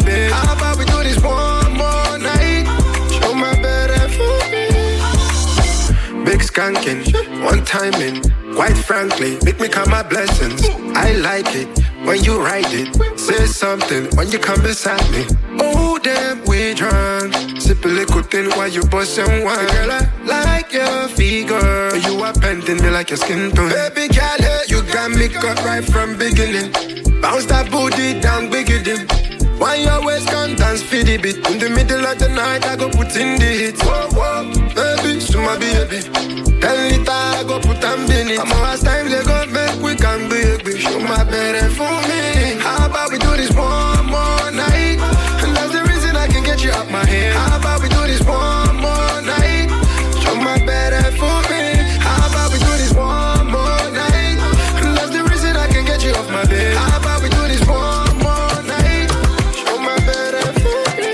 babe. How about we do this one more night? Show my better for me. Big skanking, one timing. Quite frankly, make me count my blessings. I like it when you write it. Say something when you come beside me. Oh damn, we drunk. Sip a liquid thing while you bust and wine. Girl, I like your figure. You are bending me like your skin tone. Baby girl, you got me cut right from beginning. Bounce that booty down, bigger them. Why you always come dance for the beat? In the middle of the night, I go put in the hits. Whoa, whoa, baby, so my baby. 10 liter, I go put them in it. I'm last time they go make we can baby. Show my better for me. How about we do this one more night? And that's the reason I can get you out my head. How about we do this one more night? Show my better for me. How about we do this one more night? And that's the reason I can get you off my bed. How about we do this one more night? Show my better for me.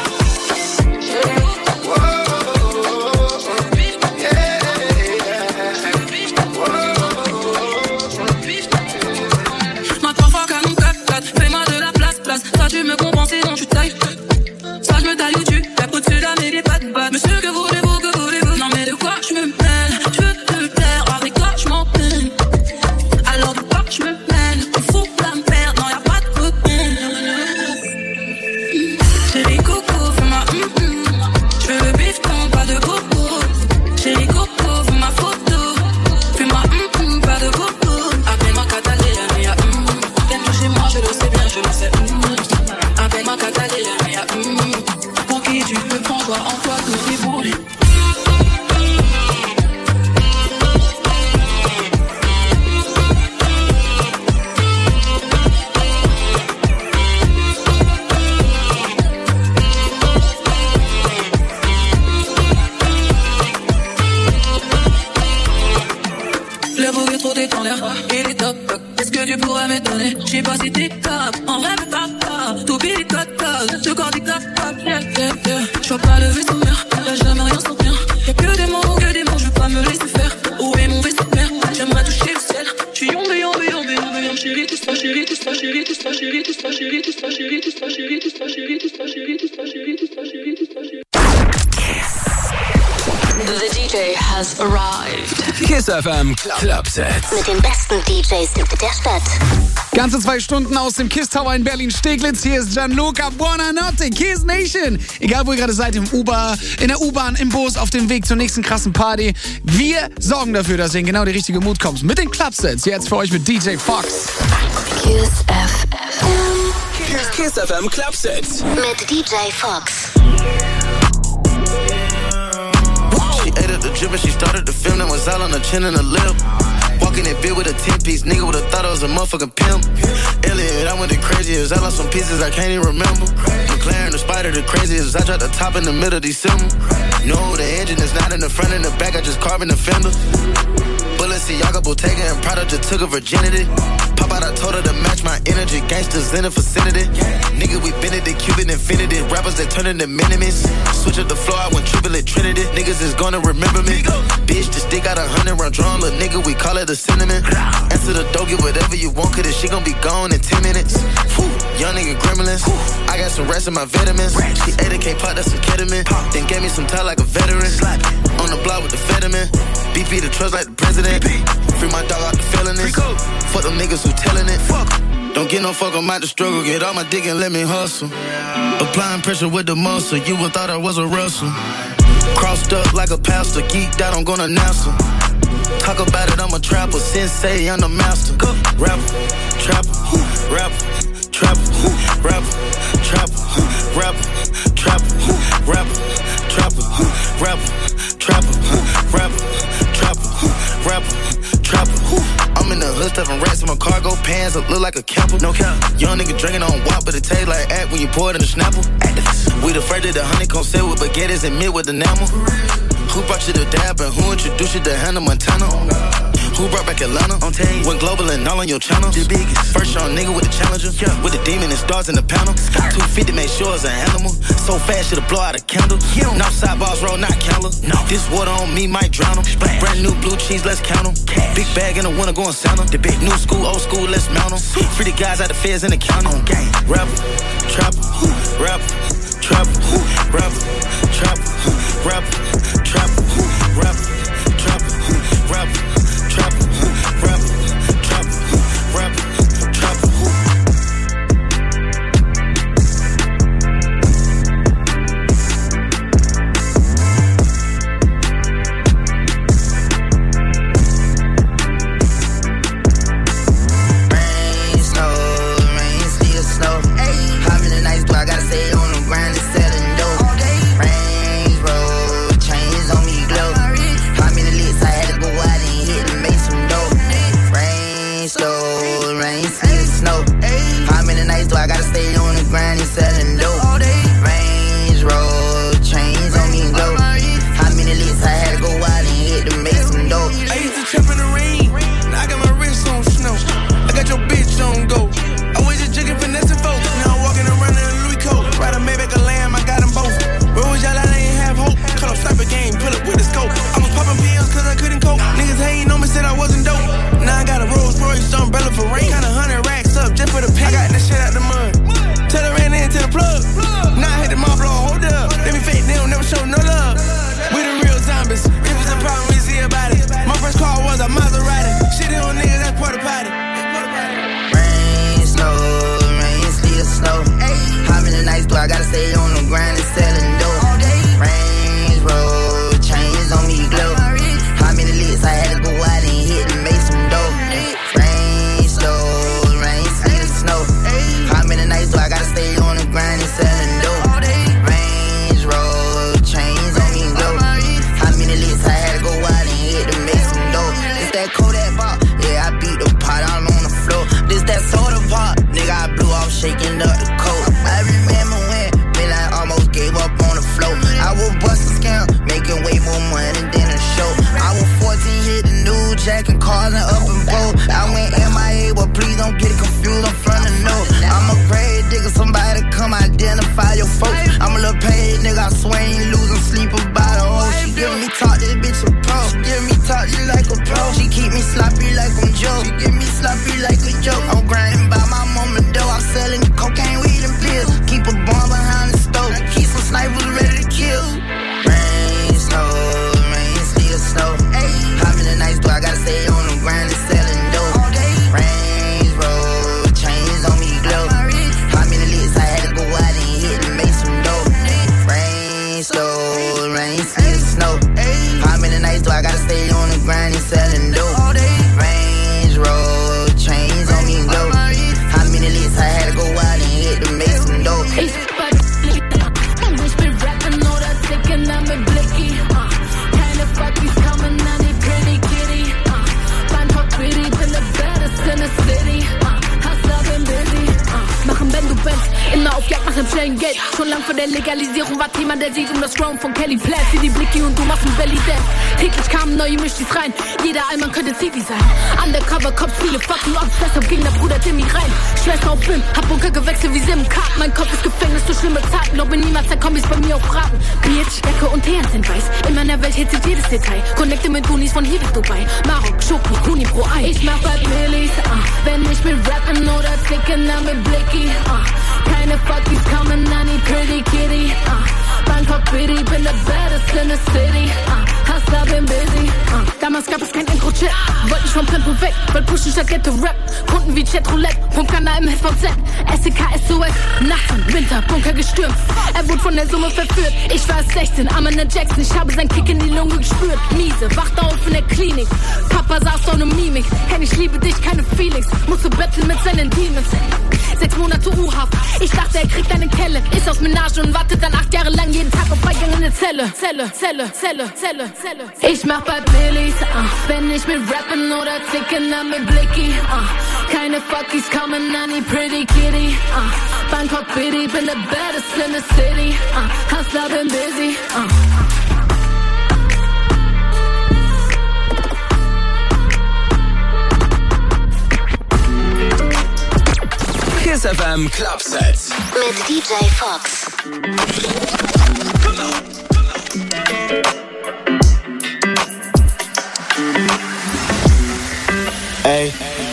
Whoa, yeah. Ma 3 fois canon 4-4, fais-moi de la place. Ça tu me compenses et non tu tailles. Ça je me taille où tu tapes au-dessus de la mais des pattes bas. Monsieur que voulez-vous? Non mais de quoi je me mêle? Je veux te plaire, avec toi je m'en peine. Alors de quoi je me mêle? On fout la merde, non y'a pas de copain. Chérie coco, fais-moi Je veux le bifton, pas de coco. Chérie coco, fais ma photo. Fais-moi pas de coco. Appelle-moi Catalina, mia Viens toucher moi, je le sais bien, je le sais. Appelle-moi Catalina, mia Pour qui tu me prends, toi en toi, tout est bourré. Le bouc est trop détend l'air, il est top. Est-ce que tu pourrais m'étonner? Je sais pas si t'es cap, en vrai mais pas. Tout billet code, ce corps des cap, yeah. Je vois pas le vaisseau mère, y'a jamais rien sans rien. Y'a que des mots, je veux pas me laisser faire. Où est mon vaisseau mère? J'aimerais toucher le ciel. J'suis yombe, chérie, tout ça, chérie, tout ça, chérie, tout ça, chérie, tout ça, chérie, tout ça, chérie, tout ça, chérie, tout ça, chérie, tout ça, chérie, tout ça, chérie, tout ça, chérie, tout ça, chérie. The DJ has arrived. Kiss FM Clubset. Mit den besten DJs der Stadt. Ganze 2 Stunden aus dem Kiss Tower in Berlin-Steglitz. Hier ist Gianluca Buonanotte, Kiss Nation. Egal, wo ihr gerade seid, in der U-Bahn, im Bus, auf dem Weg zur nächsten krassen Party. Wir sorgen dafür, dass ihr in genau die richtige Mut kommt. Mit den Clubsets. Jetzt für euch mit DJ Fox. Kiss FM. Kiss FM Clubset. Mit DJ Fox. She ate at the gym and she started the film that was all on her chin and her lip. Walking that bit with a 10-piece, nigga would've thought I was a motherfucking pimp. Elliot, I went the craziest, I lost some pieces I can't even remember. McLaren, the Spider, the craziest, I dropped the top in the middle of December. No, the engine is not in the front and the back, I just carbon the fender. Balenciaga, Bottega, and Prada just took her virginity. Pop out, I told her to match my energy. Gangsters in the vicinity. Nigga, we been at the Cuban infinity. Rappers that turn into minimies. Switch up the floor, I went triplet Trinity. Niggas is gonna remember me. Bitch, the stick out 100 round drawn. Little nigga, we call it a cinnamon. Answer the door, get whatever you want, cause this shit gon' be gone in 10 minutes. Whew, young nigga gremlins. I got some rest in my vitamins. She ate a K-pop, that's some ketamine. Then gave me some time like a veteran. On the block with the vitamin. BP the trust like the president. Free my dog out the felonies. Fuck them niggas who telling it. Don't get no fuck, I'm out the struggle. Get all my dick and let me hustle. Applying pressure with the muscle. You would thought I was a Russell. Crossed up like a pastor. Geeked out, I'm gonna announce her. Talk about it, I'm a trapper. Sensei, I'm the master. Rapper, trapper, rapper, trapper, rapper, trapper, rapper, trapper, rapper, trapper, rapper, trapper, rapper, trapper, rapper, trapper. I'm in the hood stuffing rats in my cargo pants. I look like a camper. No cap. Young nigga drinking on WAP, but it tastes like act when you pour it in the Snapple. We the first of the honeycomb set with baguettes and meat with enamel. Who brought you to Dab and who introduced you to Hannah Montana? Who brought back Atlanta? On team. Went global and all on your channel. The biggest. First young nigga with the Challenger. Yeah. With the demon and stars in the panel. 250 make sure it's an animal. So fast shit'll blow out a candle. Northside bars roll, not Candle. No. This water on me might drown 'em. Brand new blue cheese, let's count 'em. Big bag in the winter, going Santa. The big new school, old school, let's mount 'em. Free the guys out the feds in the county. On game. Rapper, trapper, rapper, trapper, rapper, trapper, rapper, trapper, rapper, trapper, rapper, trapper, rapper, trapper, rapper, trapper. Connecte mit Unis von hier bis Dubai. Marok, Schoki, Kuni pro Ei. Ich mach bald Millis, wenn ich mit rappen oder klicken, dann mit Blicky. Keine Fuckies kommen an die Pretty Kitty. Bangkok Bitty, bin the baddest in the city. Hustler, bin busy. Damals gab es kein Intro-Chat. Wollte ich vom Tempo weg, wollt pushen statt Ghetto-Rap. Kunden wie Chatroulette, Punkana im SVZ. SEK, SOS, Nachts und Winter, Bunker gestürmt. Er wurde von der Summe verführt. Ich war 16, Amanda Jackson. Ich habe seinen Kick in die Lunge gespürt. Miese, wacht auf in der Klinik. Papa saß ohne Mimik. Kein ich liebe dich, keine Feelings. Musste betteln mit seinen Demons. 6 Monate U-Haft. Ich dachte, er kriegt eine Kelle. Ist aus Menage und wartet dann 8 Jahre lang jeden Tag auf Beigang in der Zelle. Ich mach bei Billies, wenn ich mit rappen oder zicken, dann mit Blicky. Keine Fuckies kommen an die Pretty Kitty. Bangkok Bitty, bin the baddest in the city. Hustler, bin busy. Kiss FM Club Set. Mit DJ Fox. Hey,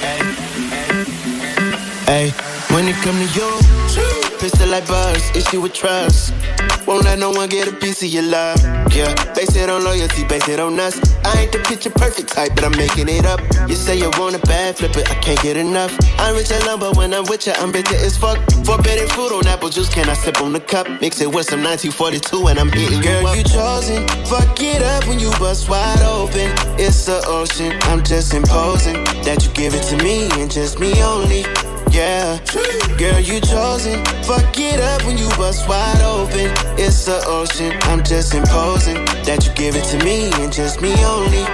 hey, when it come to you, pistol like buzz, issue with trust. Won't let no one get a piece of your love. Yeah, base it on loyalty, base it on us. I ain't the picture perfect type, but I'm making it up. You say you want a bad, flip it, I can't get enough. I'm rich alone, but when I'm with you, I'm bitter as fuck. Forbidden fruit on apple juice, can I sip on the cup? Mix it with some 1942 and I'm hitting you up. Girl, you chosen, fuck it up when you bust wide open. It's the ocean, I'm just imposing that you give it to me and just me only. Yeah, girl, you chosen. Fuck it up when you bust wide open. It's the ocean. I'm just imposing that you give it to me and just me only.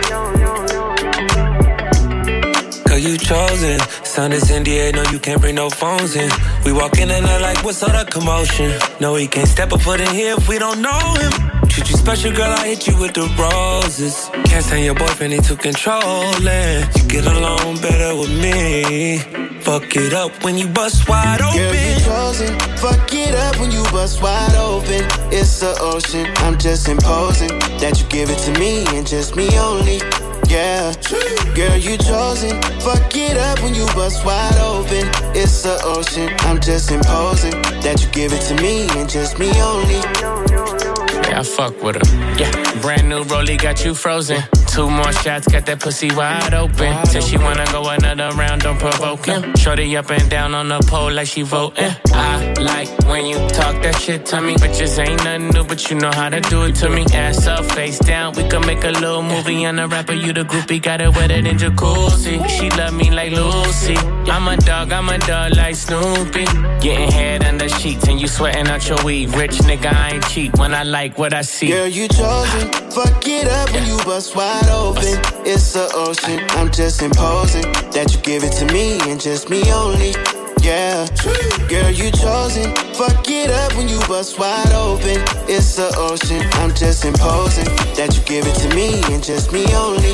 Girl, you chosen. Sign this NDA, no, you can't bring no phones in. We walk in and I'm like, what's all the commotion? No, he can't step a foot in here if we don't know him. Treat you special, girl, I hit you with the roses. Can't stand your boyfriend, he too controlling. You get along better with me. Fuck it up when you bust wide open. Girl, you chosen. Fuck it up when you bust wide open. It's the ocean. I'm just imposing that you give it to me and just me only. Yeah, girl, you chosen. Fuck it up when you bust wide open. It's the ocean. I'm just imposing that you give it to me and just me only. Yeah, I fuck with her. Yeah, brand new rollie got you frozen. 2 more shots, got that pussy wide open. Said she wanna go another round, don't provoke him. Shorty up and down on the pole like she voting. I like when you talk that shit to me. Bitches ain't nothing new, but you know how to do it to me. Ass up, face down, we can make a little movie. On the rapper, you the groupie, got it wetter than jacuzzi. She love me like Lucy. I'm a dog like Snoopy. Getting head under sheets and you sweating out your weed. Rich nigga, I ain't cheap when I like what I see. Girl, you chosen. Fuck it up when you bust wide open. It's the ocean. I'm just imposing that you give it to me and just me only. Yeah, girl, you chosen. Fuck it up when you bust wide open. It's the ocean. I'm just imposing that you give it to me and just me only.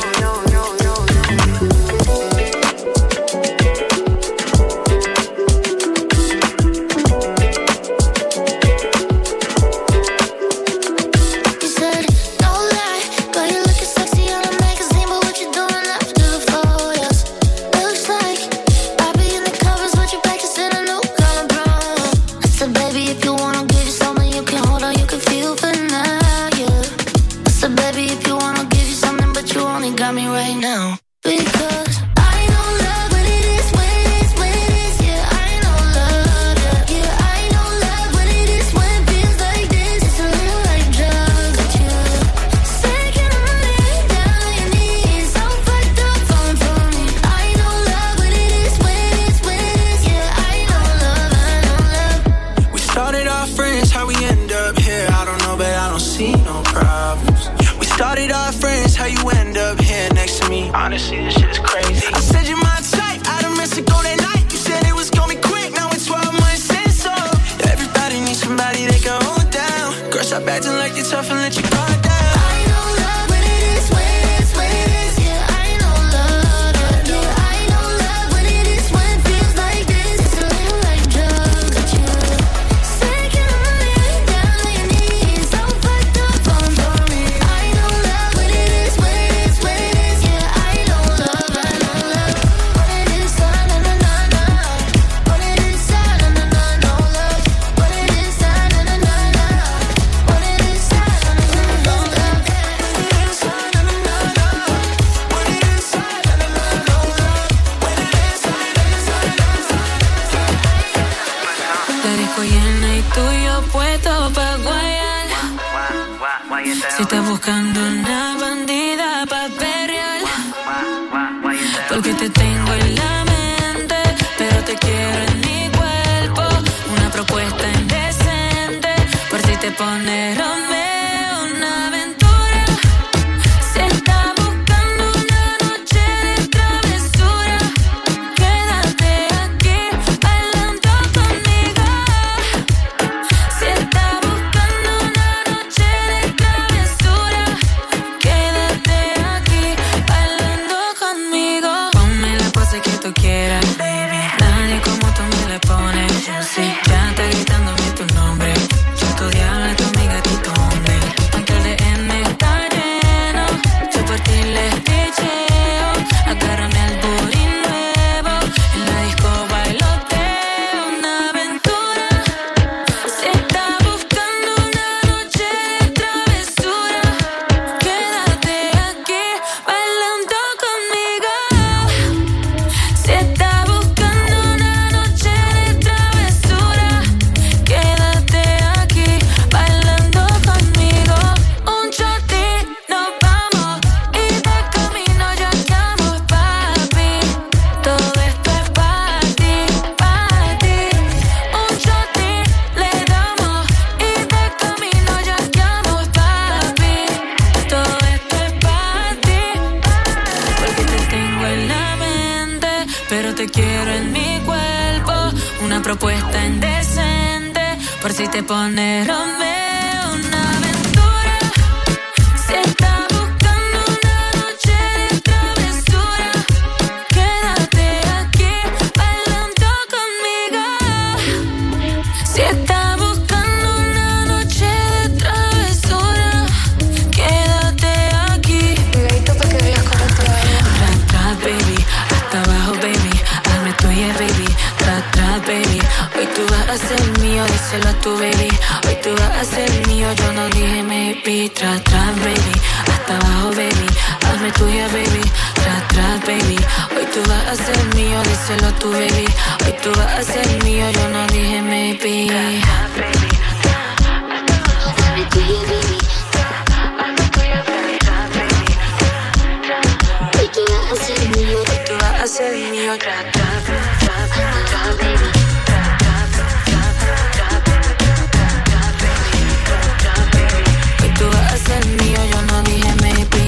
Honestly, this shit is crazy. I said you're my type, out of Mexico that night. You said it was gonna be quick, now it's 12 months in, so everybody needs somebody they can hold down. Girl, stop acting like you're tough and let your guard down. I know love when it is, when it is, when it is. Yeah, I know love. Yeah, I know love when it is, when it feels like this. It's a little like drugs, but you second on me, down on your knees, so fucked up for me. I know love when it is, when it is, when it is. Yeah, I know love, I know love. When it is, na na na na na. When it is, na na na na, no love. When it is, na na na na na. When it is, na na na na, no love. When it is, na na na na na. When it is, na na na na, no love. When it is, na na na na. La disco llena y tú y yo puestos pa' guayar. Si estás buscando una bandida pa' perrear, porque te tengo en la mente, pero te quiero en mi cuerpo. Una propuesta indecente, por si te pones Romeo, una aventura. Si estás buscando una noche de travesura, quédate aquí bailando conmigo. Si estás buscando una noche de travesura, quédate aquí bailando conmigo. Ponme la pose que tú quieres. mi cuerpo. Una propuesta indecente, por si te pones Romeo. Una aventura, si estás buscando una noche de travesura, quédate aquí bailando conmigo. Si estás buscando una noche de travesura, quédate aquí. Pegadito pa' que veas cómo te baila. Atrás, baby, hasta abajo, baby, hazme tuya, baby. Atrás, baby, hoy tú vas a ser mío, díselo a tu baby. Hoy tú vas a ser mío, yo no dije maybe. Atrás, baby, hasta abajo, baby, hazme tuya, baby. Atrás, baby, hoy tú vas a ser mío, díselo a tu baby. Hoy tú vas a ser mío, yo no dije maybe. Hazme tuya, baby. Hoy tú vas a ser mío, hoy tú vas a ser mío. Hoy tú vas a ser mío, yo no dije maybe.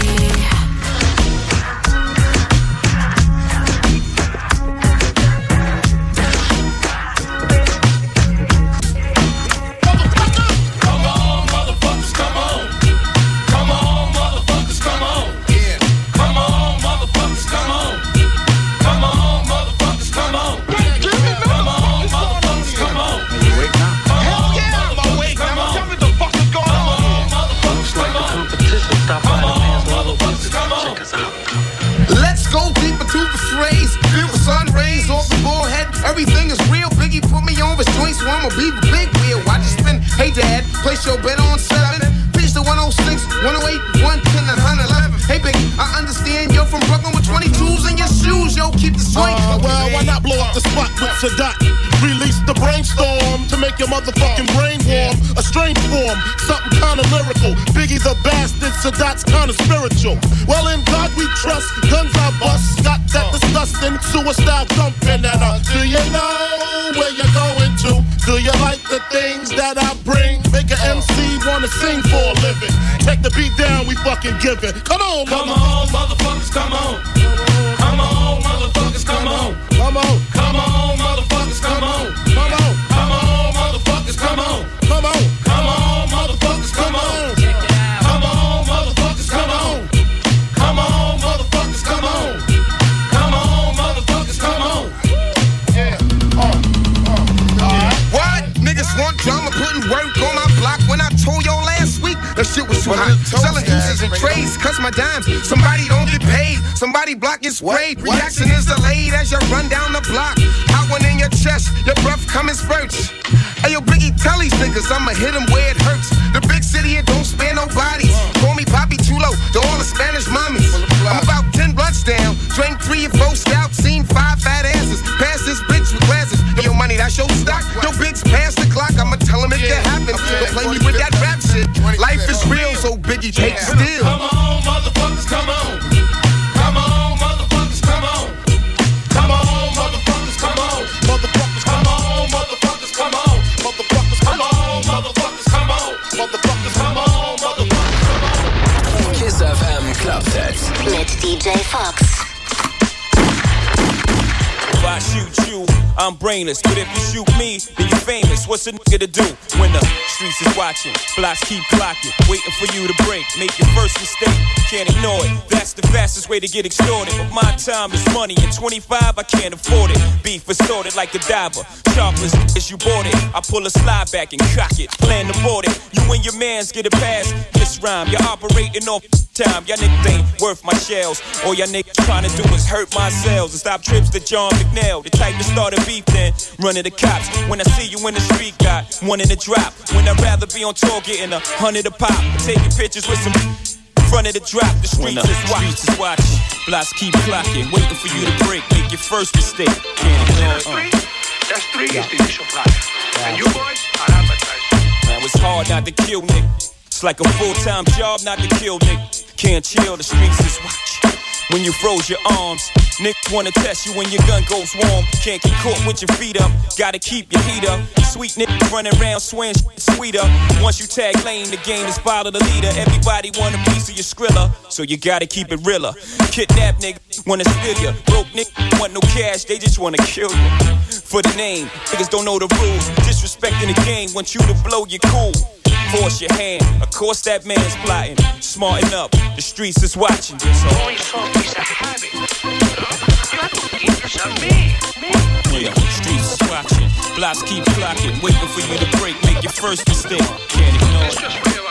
Come on, motherfuckers, come on. Come on, motherfuckers, come on. Yeah. Come on, motherfuckers, come on. Come on, motherfuckers, come on. Come on, motherfuckers, come on. You awake now? Hell yeah, I'm awake. Tell me what the fuck is going on. Looks like the competition stopped by the man's level. Check us out. Let's go deeper to the phrase. Feel the sun rays off the forehead. Everything is real. Biggie put me on his joints, so I'ma be the big wheel. Watch it spin. Hey dad, place your bet on 7. Pitch the 106, 108, 110, and 111. Hey Biggie, I understand you're from Brooklyn with 22s in your shoes. Yo, keep the swing. Well, why not blow up the spot with Sadat? Release the brainstorm to make your motherfucking brain warm. A strange form, something kinda lyrical. Biggie the bastard, Sadat's kinda spiritual. Well, in God we trust, guns I bust. Got that disgusting suicide thumping at her. Do you know where you're going to? Do you like the things that I bring? Make an MC wanna sing for a living. Take the beat down, we fucking give it. Come on, motherfuckers, come on. Come on, motherfuckers, come on. Come on, come on, motherfuckers, come on. Come on, come on, motherfuckers, come on. Come on, come on, motherfuckers, come on. Come on, motherfuckers, come on. Come on, motherfuckers, come on. Come on, motherfuckers, come on. Yeah. What? Niggas want drama, putting work on my block when I told y'all last week that shit was too hot. Selling uses and trades, cuts my dimes. Somebody don't get paid, somebody block gets sprayed. Reaction is delayed as you run down the block. Hot one in your chest, your breath coming spurts. Hey yo, Biggie, tell these niggas I'ma hit them where it hurts. The big city, it don't spare no bodies. Call me Papi Chulo to all the Spanish mommies. I'm about 10 blunts down, drank 3 or 4 stouts, seen 5 fat asses. Pass this bitch with glasses. Yo, money, that's your stock. Yo, Biggs past the clock, I'ma tell him it can happen. Don't play me with that rap shit. Life is real, so Biggie, take it still. Come on, motherfuckers, come on. Come on, motherfuckers, come on. Come on, motherfuckers, come on. Motherfuckers, come on, motherfuckers, come on. Motherfuckers, come on, motherfuckers, come on. Motherfuckers, come on, motherfuckers, come on. Kiss FM Club Set. Mit DJ Fox. If I shoot you, I'm brainless. But if you shoot me, then you're famous. What's a nigga to do when the streets is watching? Blocks keep clocking, waiting for you to break. Make your first mistake, can't ignore it. That's the fastest way to get extorted. But my time is money, and 25 I can't afford it. Beef is sorted like a diver. Sharpless as you bought it. I pull a slide back and cock it. Plan to board it. You and your mans get a pass. This rhyme, you're operating off time. Y'all niggas ain't worth my shells. All y'all niggas trying to do is hurt my cells and stop trips to John McNeil. The type to start a beef, then run to the cops. When I see you in the street, got one in the drop. When I'd rather be on tour getting 100 a pop. Taking pictures with some in front of the drop. The streets is watching. Blocks keep clocking, waiting for you to break. Make your first mistake. Can't ignore it. That's 3 is the initial block. And you boys are advertising. Man, it's hard not to kill nigga. It's like a full-time job not to kill nigga. Can't chill, the streets is watching. When you froze your arms, Niggas wanna test you when your gun goes warm. Can't get caught with your feet up, gotta keep your heat up. Sweet niggas running around swearing sweeter. Once you tag lane, the game is follow the leader. Everybody want a piece of your Skrilla, so you gotta keep it realer. Kidnap niggas wanna steal you. Broke niggas want no cash, they just wanna kill you. For the name, niggas don't know the rules. Disrespecting the game, want you to blow your cool. Force your hand, of course that man's plotting. Smarten up, the streets is watching. So only song is a habit. You have to keep yourself me. Yeah, streets is watching. Blocks keep clocking, waiting for you to break. Make your first mistake, can't ignore it.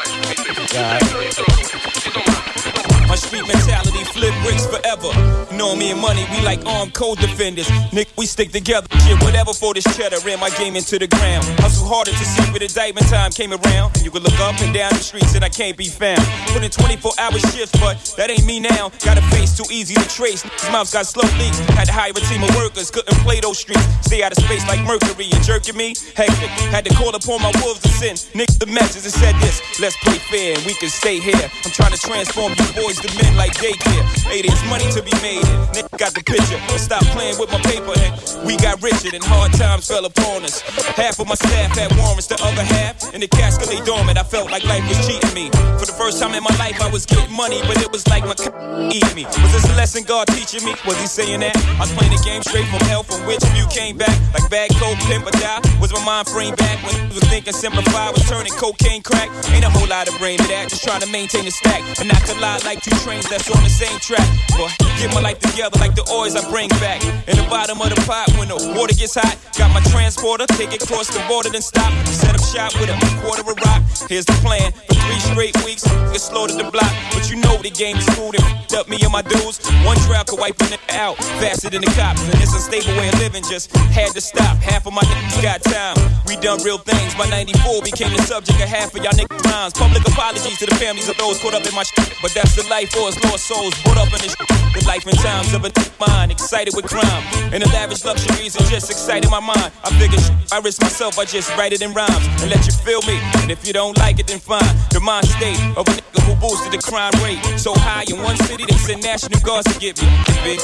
My street mentality, flip bricks forever. Know me and money, we like armed co-defenders. Nick, we stick together. Shit, whatever for this cheddar. Ran my game into the ground. Hustle harder to see where the indictment time came around. And you could look up and down the streets and I can't be found. Put in 24-hour shifts, but that ain't me now. Got a face too easy to trace. Niggas' mouths got slow leaks. Had to hire a team of workers, couldn't play those streets. Stay out of space like Mercury and jerking me. Hectic. Had to call upon my wolves to sin. Nick the message and said this. Let's play fair and we can stay here. I'm trying to transform you boys to men like daycare. Hey, there's money to be made. Nick got the picture. But stop playing with my paper and we got richer and hard times fell upon us. Half of my staff had warrants, the other half in the casket lay dormant. I felt like life was cheating me. For the first time in my life I was getting money, but it was like my eating me. Was this a lesson God teaching me? Was he saying that? I was playing the game straight from hell, from which few came back. Like bad coke, pimp or die. Was my mind frame back when I was thinking simplify, was turning cocaine crack. Ain't a whole lot of brain to that, just trying to maintain the stack. And I collide like two trains that's on the same track. Boy, get my life together like the oils I bring back. In the bottom of the pot when the water gets hot. Got my transporter, take it across the border, then stop. Set up shop with a quarter of rock. Here's the plan, for 3 straight weeks, get slow to the block. But you know the game is cool, they f***ed up me and my dudes. One drought could wipe a nigga out, faster than the cops. And it's a stable way of living, just had to stop. Half of my niggas got time, we done real things. By 94 became the subject of half of y'all niggas' minds. Public apologies to the families of those caught up in my shit. But that's the life for us lost souls, brought up in this shit. The life and times of a mind, excited with crime. And the lavish luxuries are just exciting my mind. I figure I risk myself, I just write it in rhymes and let you feel me. And if you don't like it, then fine. The mind state of a nigga who boosted the crime rate so high in one city, they send National Guards to get me. Big.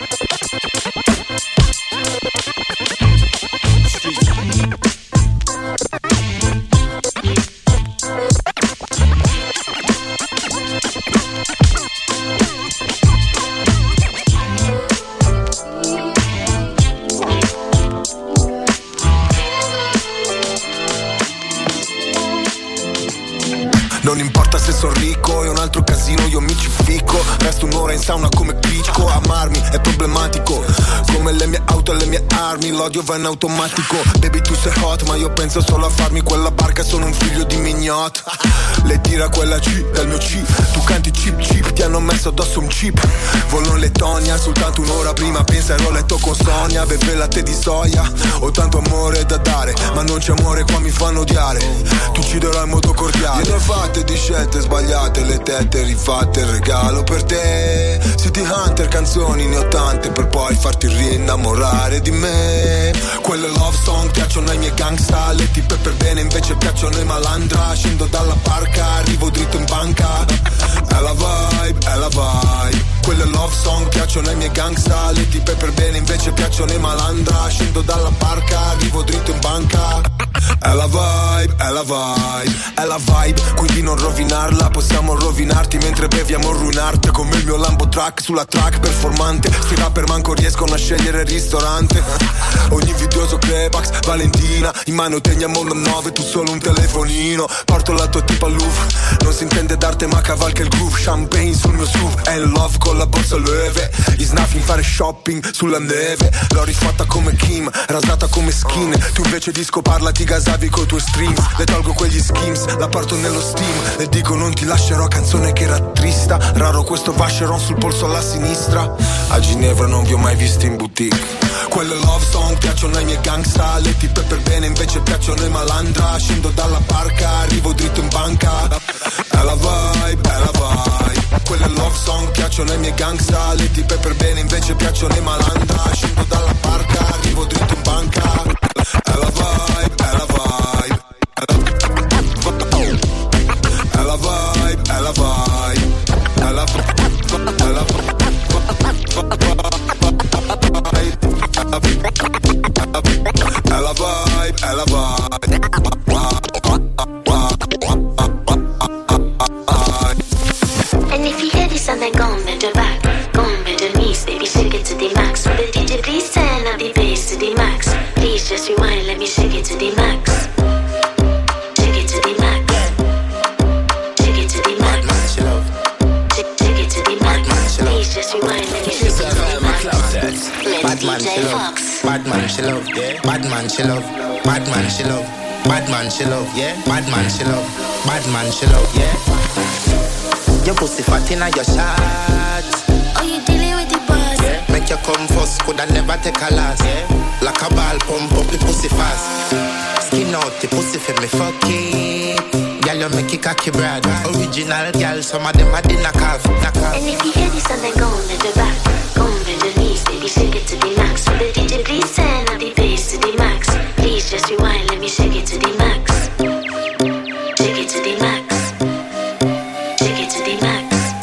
Non importa se sono ricco e un altro casino io mi ci ficco. Resto un'ora in sauna come Klitschko. Amarmi è problematico, come le mie auto e le mie armi. L'odio va in automatico. Baby tu sei hot ma io penso solo a farmi quella barca. Sono un figlio di mignot. Le tira quella C dal mio C. Tu canti chip chip, ti hanno messo addosso un chip. Volo in Lettonia soltanto un'ora prima. Pensa ero a letto con Sonia. Beve latte di soia. Ho tanto amore da dare ma non c'è amore qua, mi fanno odiare. Tu ucciderai in modo cordiale. Io ne ho fatte di scelte sbagliate, le tette rifatte, il regalo per te. City Hunter, canzoni ne ho tante per poi farti rinnamorare di me. Quelle love song piacciono ai miei gangsta, le tipe per bene invece piacciono ai malandra. Scendo dalla barca, arrivo dritto in banca. È la vibe, è la vibe. Quelle love song piacciono ai miei gangsta, le tipe per bene invece piacciono ai malandra. Scendo dalla barca, arrivo dritto in banca. È la vibe, è la vibe, è la vibe, quindi non rovinarla. Possiamo rovinarti mentre beviamo ruinarti. Come il mio Lambo Truck sulla track performante. Sti rapper manco riescono a scegliere il ristorante. Ogni invidioso Crepax, Valentina. In mano teniamo lo 9, tu solo un telefonino. Porto la tua tipa al Louvre, non si intende d'arte ma cavalca il groove. Champagne sul mio SUV, è in love con la borsa leve. Gli snuffing fare shopping sulla neve. L'ho rifatta come Kim, rasata come skin. Tu invece di scoparla ti gasavi coi tuoi streams. Le tolgo quegli schemes, la porto nello steam. Le dico non ti lascerò, canzone che era trista. Raro questo Vacheron sul polso alla sinistra. A Ginevra non vi ho mai visto in boutique. Quelle love song piacciono ai miei gangsta, le tipe per bene invece piacciono ai malandra. Scendo dalla barca, arrivo dritto in banca. È la vibe, è la vibe. Quelle love song piacciono ai miei gangsta, le tipe per bene invece piacciono ai malandra. Scendo dalla barca, arrivo dritto in banca. È la vibe, è la vibe. È la vibe, è la vibe. È la vibe, è la vibe. vibe, è la vibe. And if you hear this and then go on bend your back, go on bend your knees, baby, shake it to the max. Will the DJ please turn up the bass to the max? Please just rewind, let me shake it to the max. Shake it to the max. Shake it to the max. Shake it to the max. Please just rewind, let me shake it to the max. Bad man, she love. Bad man, she love. Yeah. Bad man, she love. Bad man, she love. Bad man, she love. Yeah. Bad man, she love. Bad man, she love. Yeah. Your pussy fat inna your shots. Oh, you dealing with the boss? Yeah. Make you come first, coulda never take a loss. Yeah. Like a ball, pump up the pussy fast. Skin out the pussy for me, fuck it. Girl, you make it cocky brad. Original girl, some of them are the knock off. And if you hear this and then go on bend your back, go on bend your knees, baby, shake it to the max. Will the DJ please turn up the bass to the max? Please just rewind, let me shake it to the max. Shake it to the max. Shake it to the max.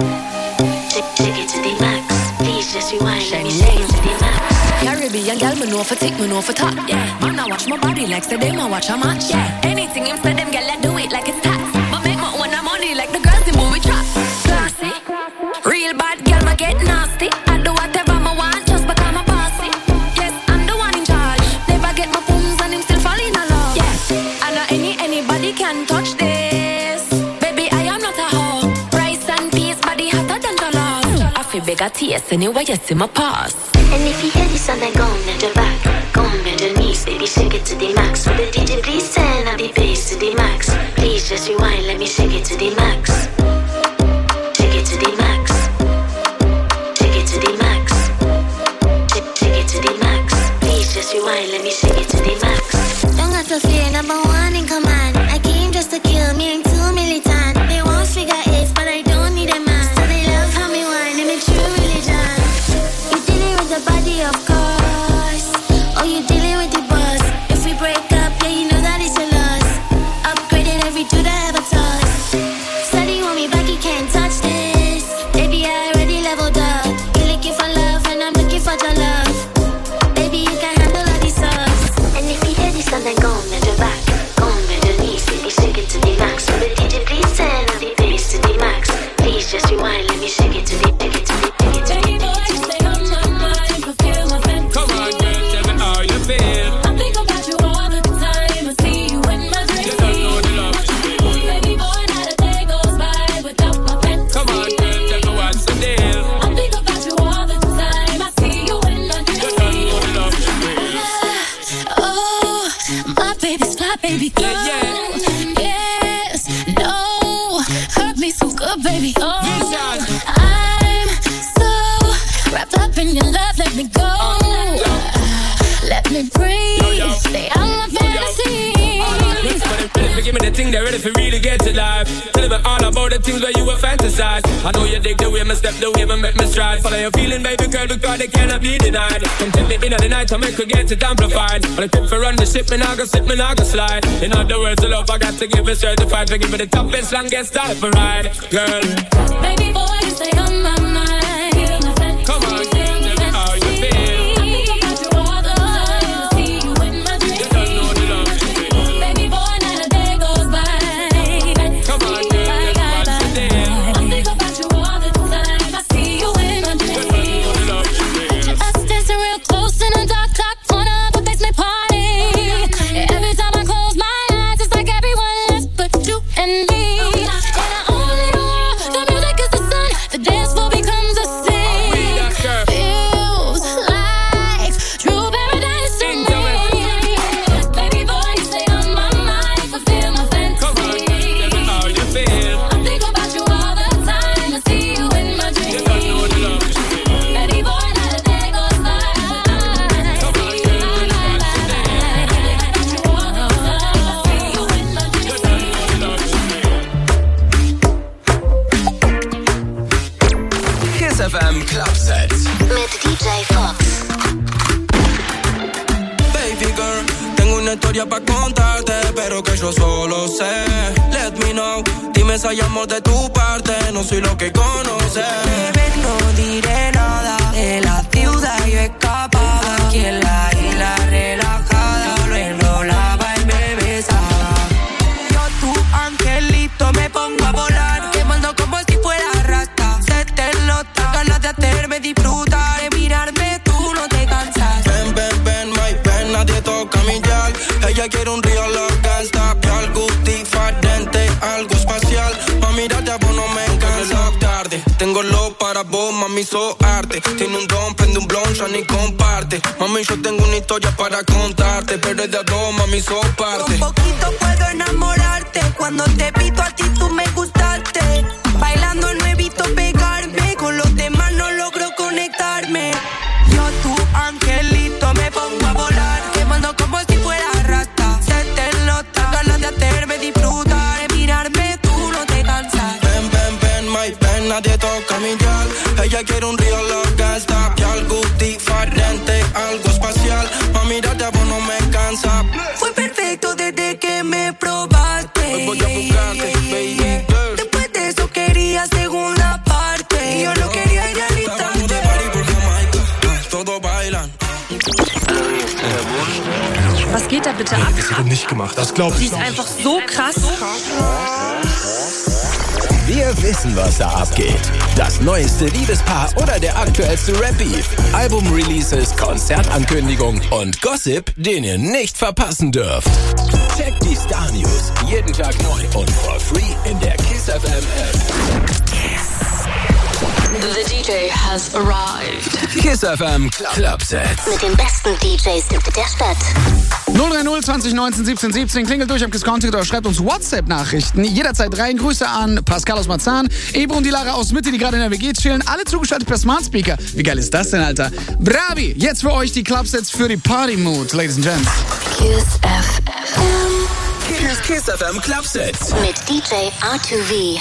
Shake it to the max. Please just rewind, let me shake it to the max. Caribbean girl, me know for tick, me know for top. Yeah, man, I watch my body like say them I watch a match. Yeah, anything him say them girl, I do it like it's tax. But make my own money like the girls in movie trap. Classy, real bad girl, me get nasty. I do whatever I want just because I'm bossy. Yes, I'm the one in charge. Never get my booms and him still fall in love. Yeah, I know anybody can touch this. Baby, I am not a hoe. Rice and peas, body hotter than jollof. I feel bigger taste anyway, you see my pass. And if you hear this and then go on bend your back, go on bend your knees, baby, shake it to the max. Will the DJ please turn up the bass to the max? Please just rewind, let me shake it to the max. Shake it to the max. Shake it to the max. Shake it to the max. Please just rewind, let me shake it to the max. Don't got to fear, number one in command. I came just to kill, me ain't too militant. They won't figure eight, but I don't need a man. So they love how me whine, it makes true religion. You dealing with the body, of course. Oh, you dealing with the boss. If we break up, yeah, you know that it's a loss. Upgraded every dude I ever touched. Steady want me back, you can't touch this. Baby, I already leveled up. You're looking for love, and I'm looking for your love. Baby, you can handle all these sauce. And if you hear this and then go on bend your back, go on bend your knees, baby, shake it to the max. Will the DJ please turn up the bass to the max? Please just rewind, let me shake it to the, shake it to the, shake it to the. Come on, girl, tell me how you feel. I think about you all the time. I see you in my dreams. You don't know the love you feel. Baby boy, not a day goes by without my fantasy. Come on, girl, tell me what's the deal. I think about you all the time. I see you in my dreams. You don't know the love you feel. Oh, my baby's fly, baby girl. Yeah. Yes, no, hurt me so good, baby. Oh, Vision. I'm so wrapped up in your love. Let me go. Let me breathe. Stay out my fantasy. Give me the thing they're ready for really get to life. Tell me all about the things where you were fantasize. I know you dig the way me step, the way me make me stride. Follow your feeling, baby girl, because they cannot be denied. Come take me in at the night to make her get it amplified. But I tip for run the ship, me nah go slip, me nah go slide. In other words, the love I got to give it certified. For give me the toughest, longest time for ride. Girl, baby boy, you stay on my mind. Come on, girl, tell me how you feel. historia pa' contarte, pero que yo solo sé. Let me know, dime si hay amor de tu parte, no soy lo que conoces. Bebé, no diré nada, de la ciudad yo escapada. Aquí en la isla relajada, lo toca mi yal. Ella quiere un real love gangsta, que algo diferente, algo espacial. Mami, date a vos no me cansa. Tarde, tengo lo para vos, mami, so arte. Tiene un don, prende un blon, ya ni comparte. Mami, yo tengo una historia para contarte, pero es de a dos, mami, so parte. Un poquito puedo enamorarte, cuando te pito a ti tú me gustaste. Bailando no evito pegarme, con los demás no logro conectarme. Yo tu angelito me pongo a volar, quemando como si fuera rasta. Se te nota ganas de hacerme disfrutar, de mirarme tú no te cansas. Ven, ven, ven, my ven, nadie toca mi yal. Ella quiere un real love gangsta, que algo diferente, algo espacial. Mami, date a vos no me cansa. Fue perfecto desde que me probaste. Hoy voy a buscarte, baby. Después de eso quería segunda parte. Y yo no quería ir al instante. Todos bailan. Was geht da bitte ab? Das hätte nicht gemacht, das glaub Sie ich ist nicht. einfach so krass. Wir wissen, was da abgeht. Das neueste Liebespaar oder der aktuellste Rap-Beef. Album-Releases, Konzertankündigung und Gossip, den ihr nicht verpassen dürft. Checkt die Star News jeden Tag neu und for free in der Kiss FM App. The DJ has arrived. Kiss FM Clubsets. Mit den besten DJs der Stadt. 030 20 19 17 17. Klingelt durch am Kiss-Contact oder schreibt uns WhatsApp-Nachrichten. Jederzeit rein. Grüße an Pascal aus Marzahn, Ebro und die Lara aus Mitte, die gerade in der WG chillen. Alle zugeschaltet per Smart Speaker. Wie geil ist das denn, Alter? Bravi! Jetzt für euch die Clubsets für die Party-Mood, Ladies and Gents. Kiss FM. Kiss FM Clubsets. Mit DJ R2V.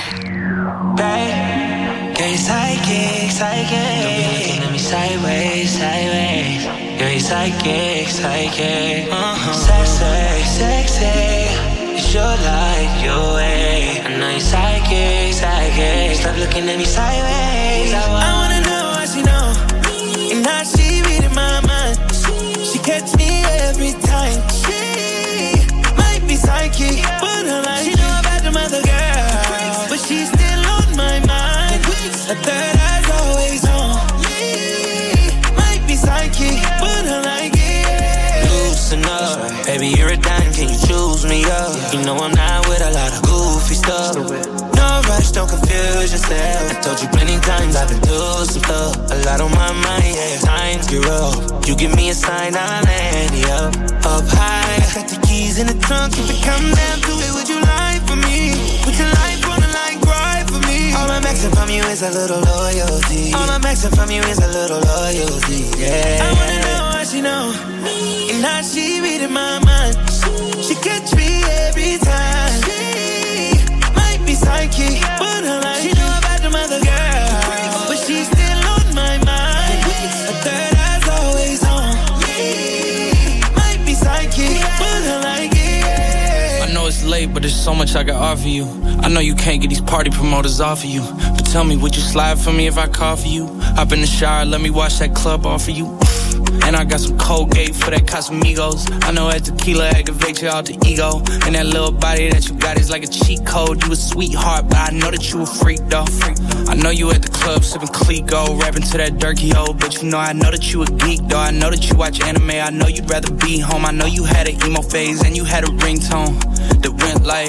You're psychic, psychic. Don't be looking at me sideways, sideways. You're psychic, psychic. Sexy, sexy. It's your life, your way. I know you're psychic, psychic. Stop looking at me sideways. I wanna know how she know, and how she reading my mind. She catch me every time. She might be psychic, but her life. She know about them other girls, but she's still on my mind. A third eye's always on me. Might be psychic, but I like it. Loosen up, baby, you're a dime, can you choose me up? You know I'm not with a lot of goofy stuff. No rush, don't confuse yourself. I told you plenty times I've been through some stuff. A lot on my mind, yeah, times get rough. You give me a sign, I'll land you up high. Got the keys in the trunk, if it come down to it, would you lie for me? Put your life on the line, cry for me. All I'm asking from you is a little loyalty. All I'm asking from you is a little loyalty, yeah. I wanna know how she know, and how she reading my mind. She catch me every time. She might be psychic, but her life. She know about them other girls, but she's still on my mind. A third eye's always on me. Might be psychic, but her like it. I know it's late, but there's so much I can offer you. I know you can't get these party promoters off of you, but tell me, would you slide for me if I call for you? Hop in the shower, let me wash that club off for you. And I got some Colgate for that Casamigos. I know that tequila aggravates your alter ego. And that little body that you got is like a cheat code. You a sweetheart, but I know that you a freak, though. I know you at the club sipping Clico, rapping to that Durkee-O. But you know I know that you a geek, though. I know that you watch anime. I know you'd rather be home. I know you had an emo phase and you had a ringtone that went like...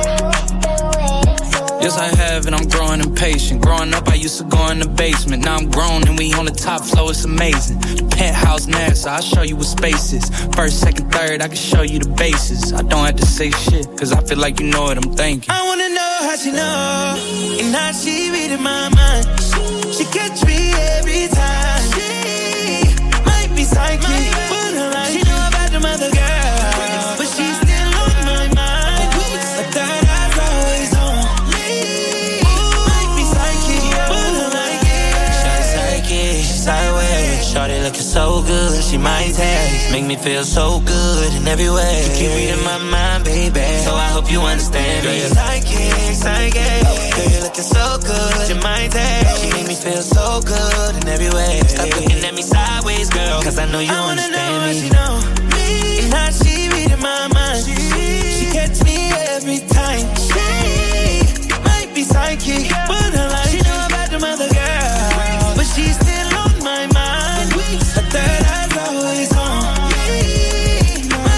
Yes, I have, and I'm growing impatient. Growing up, I used to go in the basement. Now I'm grown, and we on the top floor, it's amazing. The penthouse NASA, I'll show you what space is. First, second, third, I can show you the bases. I don't have to say shit, cause I feel like you know what I'm thinking. I wanna know how she know, and how she reading my mind. She catch me every time. She might be psychic, but her life. She know about them other girls, but she's still on my mind. A third eye's always on me. Might be psychic, but her like it. Shawty psychic, sideways. Shawty looking so good, she might taste. Make me feel so good in every way. You keep reading my mind, baby, so I hope you understand me. Girl, you're psychic, psychic. Girl, you're looking so good, you might taste. She make me feel so good in every way. Stop looking at me sideways, girl, cause I know you understand me. She know me, and how she reading my mind. She catch me every time. She might be psychic, but her life. She know about them other girls, but she's still on my mind. A third eye's always on me.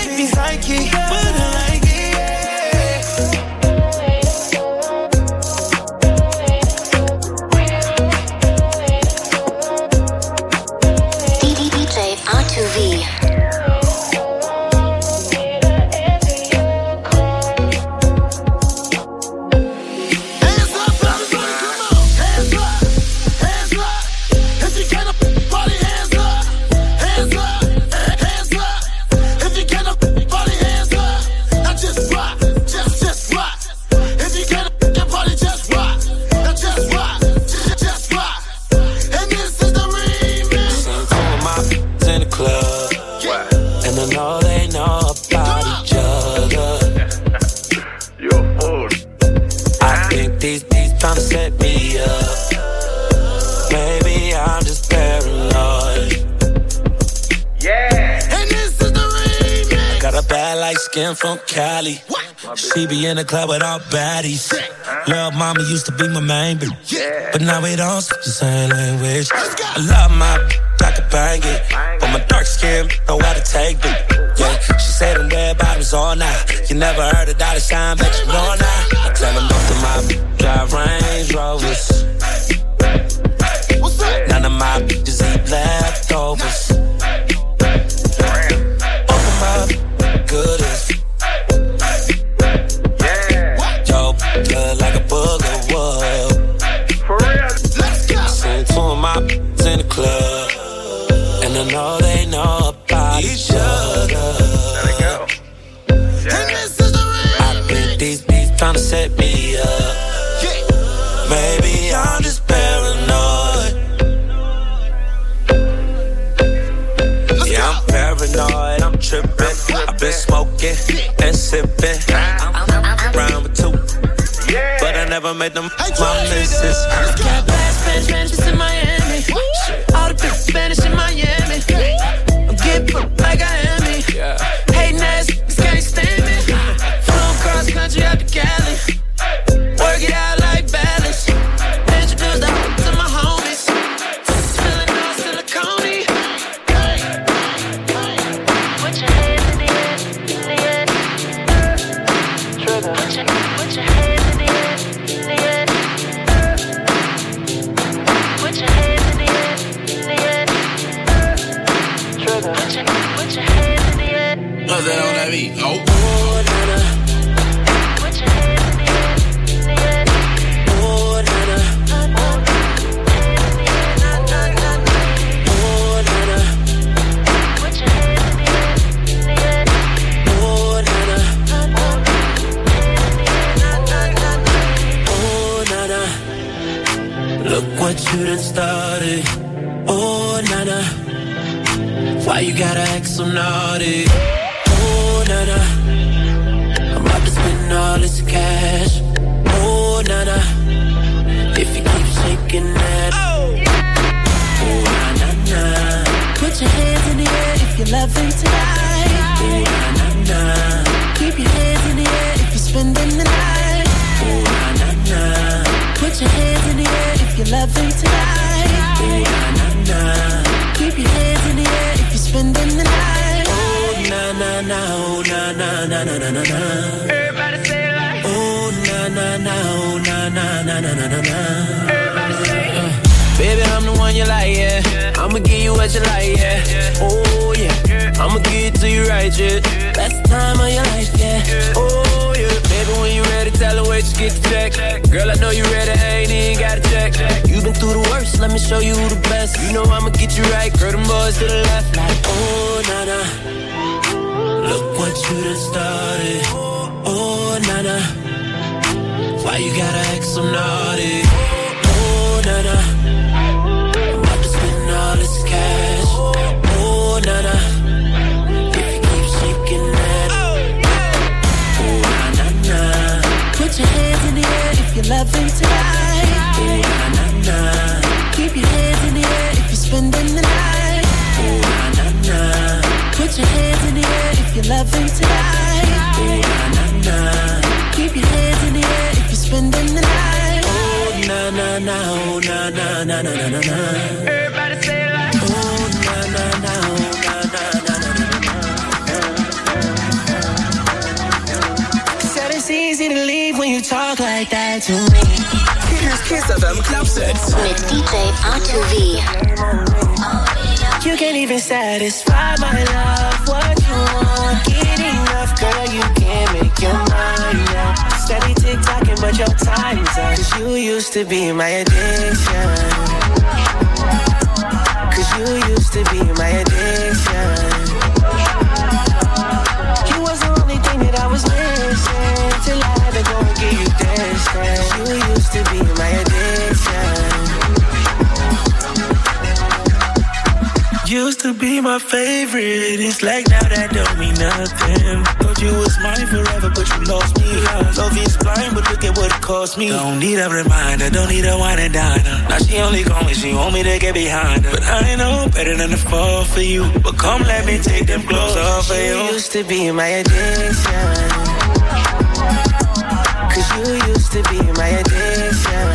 they know about each other. I think these beats tryna set me up. Maybe I'm just paranoid. Yeah. And this is the remix. I got a bad light skin from Cali. She be in the club with all baddies. Lil' mama used to be my main bitch, but now we don't speak the same language. I love my I could bang it, but my dark skin know how to take it. Yeah, she said them red bottoms all night. You never heard a dollar sign, bet you know now. I tell them both of my drive Range Rovers. None of my bitches eat leftovers. Both of my good as yo, blood like a booger wood. For real, let's go. Seen two of my in the club, and I know they know about each other. There we go. I think these beats tryna set me up. Maybe I'm just paranoid. Yeah, I'm paranoid, I'm tripping. I've been smoking and sipping. I'm around with two, but I never made them my missus. Got bad Spanish in Miami. All the big Spanish in Miami. I'm getting put like I am me. Hating ass can't stand me. Flew cross country out to Cali. Work it out like balance. Introduce the to my homies. Feeling all silicone-y. Put your hands in the air, in the air. Put your hands in the air, in the air. Put your hands in the air, in the air. Put your hands in the air. What's that on that beat? Oh, nana. Put your hands in the air, in the air. Oh, nana. Oh, nana. Put your hands in the air, in the air. Oh, nana. Oh, nana. look what you done started. Oh, nana, why you gotta act so naughty? Oh, nana, I'm about to spend all this cash. Oh, nana, if you keep shaking that. Oh, nana, nana. Put your hands in the air if you're loving tonight. Oh, nana, nana. Keep your hands in the air if you're spending the night. Oh, nana, nana. Put your hands in the air if you're loving tonight. Oh, nana, nana. Keep your hands in the air if you're spending the night. Oh, na na na, oh na na na na na na na. Everybody say it like. Oh na na na, oh na na na na na na na. Everybody say it. Baby, I'm the one you like, yeah. I'ma give you what you like, yeah. Oh yeah, I'ma give it to you right, yeah. Best time of your life, yeah. Oh yeah, baby, when you ready, tell her where you get the check. Girl, I know you ready, I ain't even got a check. You been through the worst, let me show you who the best. You know I'ma get you right, girl, them boys to the left, like oh na na. Look what you done started. Oh na na, why you gotta act so naughty? Oh na na. All this cash, oh nana, if you keep shaking that, oh nana, put your hands in the air if you're loving tonight. Oh nana, keep your hands in the air if you're spending the night. Oh nana, put your hands in the air if you're loving tonight. Oh nana, keep your hands in the air if you're spending the night. Oh nana, oh nana, na na na na na. Everybody say it like. Oh na na na, oh na na na na na. Said it's easy to leave when you talk like that to me. Kiss FM Club Sets Mit DJ R2V. You can't even satisfy my love. What you want? Get enough, girl. You can't make your mind up. Steady tick-tocking, but your time is up. 'Cause you used to be my addiction. 'Cause you used to be my addiction. You was the only thing that I was missing. Till I had to go and get you distant. You used to be my addiction. Used to be be my favorite. It's like now that don't mean nothing. Thought you was mine forever, but you lost me. Love is blind, but look at what it cost me. Don't need a reminder, don't need a wine and diner. Now she only call me, she want me to get behind her. But I know better than to fall for you. But come let me take them clothes off for you. You used to be my addiction. Cause you used to be my addiction.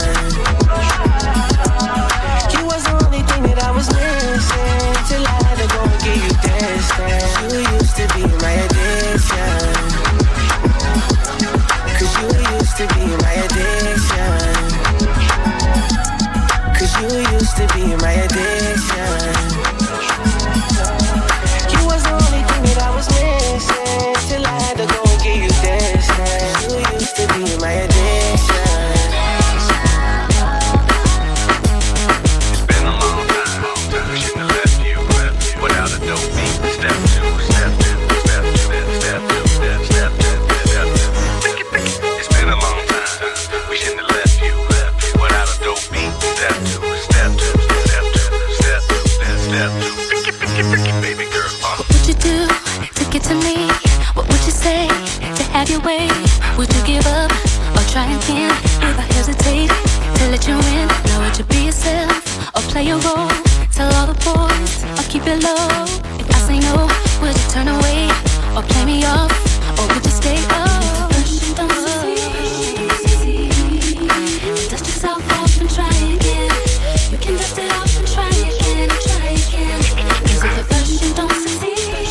You was the only thing that I was missing. Till I had to go and get you distance. You used to be my addiction. Cause you used to be my addiction. Cause you used to be my addiction. You was the only thing that I was missing. Till I had to go and get you distance. You used to be my addiction. Have your way, would you give up or try again? If I hesitate to let you in, know would you be yourself or play a role? Tell all the boys or keep it low. If I say no, would you turn away or play me off, or would you stay up? Don't succeed. Dust yourself off and try again. You can dust it off and try again, try again. Cause if the first you don't succeed,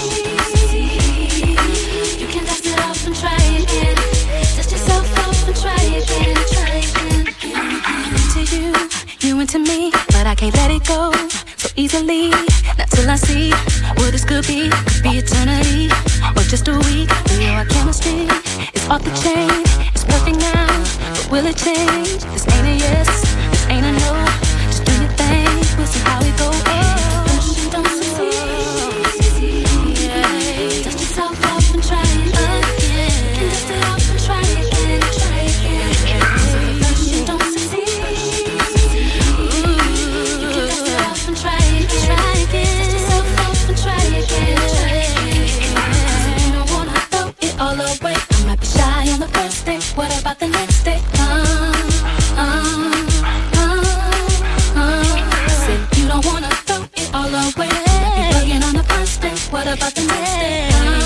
try again, dust yourself off and try again, try again. I'm into you, you into me, but I can't let it go so easily. Not till I see what this could be eternity or just a week. We know our chemistry is off the chain, it's perfect now, but will it change? This ain't a yes, this ain't a no. Just do your thing, we'll see how it goes. Don't succeed, yeah. Dust yourself off and try again. Dust it off and try again, try again. So you don't succeed. You can dust it off and try again, try again. Dust yourself off and try again, try again. You don't wanna throw it all away. I might be shy on the first day. What about the next day? I said you don't wanna throw it all away. Might be bugging on the first day. What about the next day?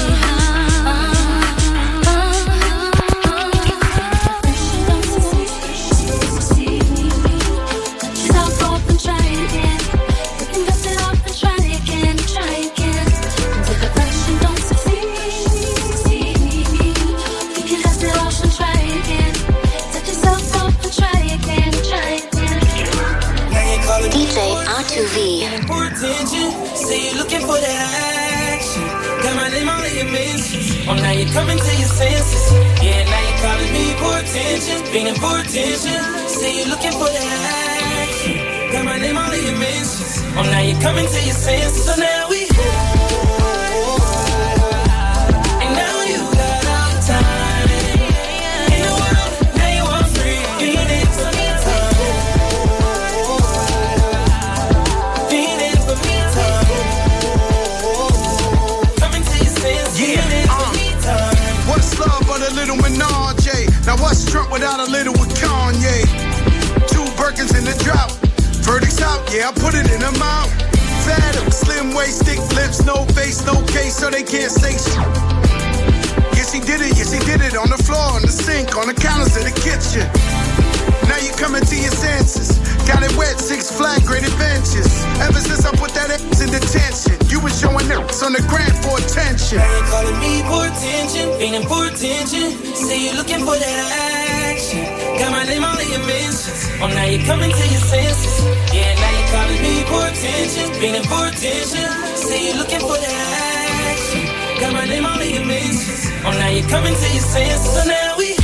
Say you're looking for that action. Got my name all in your mentions. Oh, now you're coming to your senses. Yeah, now you're calling me for attention. Feeling for attention. Say you're looking for that action. Got my name all in your mentions. Oh, now you're coming to your senses. So now we and now you got all the time in the world. Now you are free. You need some time. What's love but a little Menage? Now what's Trump without a little with Kanye? 2 Birkins in the drought. Verdict's out, yeah, I put it in her mouth. Fat up, slim waist, thick lips, no face, no case, so they can't say shit. Yes, he did it on the floor, on the sink, on the counters in the kitchen. Now you coming to your senses. Got it wet, 6 flat graded benches. Ever since I put that ass in detention, you was showing nips on the gram for attention. Now you're calling me for attention, feeling for attention. Say you're looking for that action. Got my name all in your mentions. Oh, now you're coming to your senses. Yeah, now you're calling me for attention, feeling for attention. Say you're looking for that action. Got my name all in your mentions. Oh, now you're coming to your senses. So now we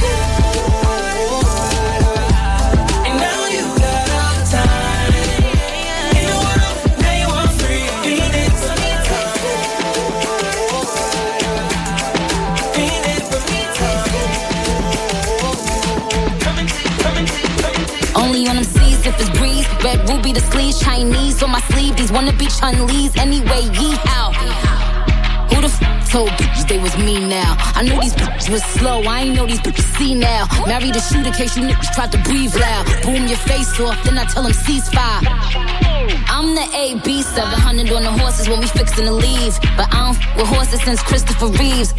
only on them C's if it's breeze. Red ruby, the sleeves, Chinese on my sleeve. believe these wanna be Chun-Lis anyway, yeehaw. Who the told bitches they was me now? I knew these bitches was slow, I ain't know these bitches see now. Married a shooter case you niggas tried to breathe loud. Boom your face off, then I tell them ceasefire. I'm the AB, 700 on the horses when we fixin' to leave. But I don't with horses since Christopher Reeves.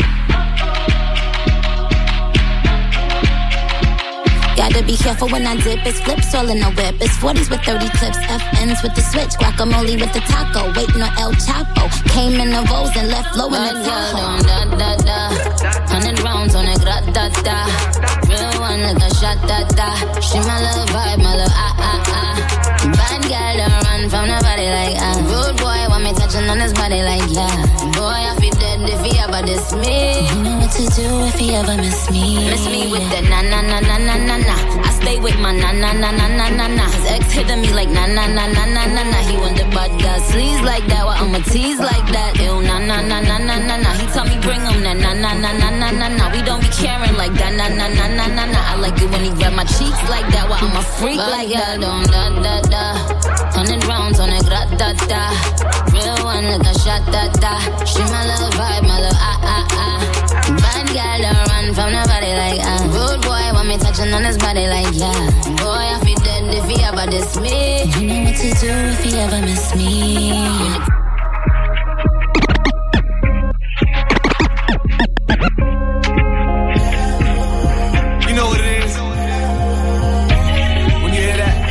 Gotta be careful when I dip, it's flips all in the whip. It's 40s with 30 clips, FNs with the switch. Guacamole with the taco, waiting on El Chapo. Came in the Rolls and left low in the Tahoe. 100 rounds on a grat-da-da. Real one like a shot-da-da. She my little vibe, my little ah-ah-ah. Bad girl don't run from nobody like rude boy want me touching on his body like boy I feel dead if he ever diss me. You know what to do if he ever miss me. Miss me with that na-na-na-na-na-na-na. I stay with my na-na-na-na-na-na-na. His ex hitting me like na-na-na-na-na-na-na. He want the butt got sleeves like that, well I'ma tease like that. Ew na-na-na-na-na-na-na. He tell me bring him that na-na-na-na-na-na-na. We don't be caring like that na-na-na-na-na-na. I like it when he grab my cheeks like that, well I'm a freak like that. Don't da-da-da. 100 rounds on a grat-da-da. Real one like a shot-da-da. She my little vibe, my little ah-ah-ah. Bad girl don't run from nobody like rude boy want me touching on his body like boy I feel dead if he ever diss me. You know what to do if he ever miss me. You know what it is when you hear that.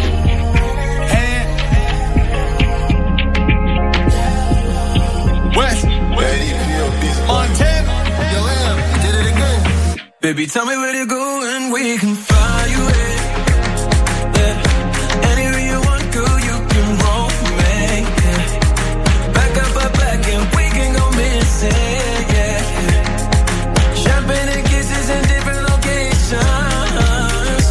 West, Montana, did it again. Baby, tell me where to go and we can fly away. Yeah, anywhere you want, girl, you can roll for me. Yeah. Back up, back, and we can go missing. Yeah, champagne and kisses in different locations.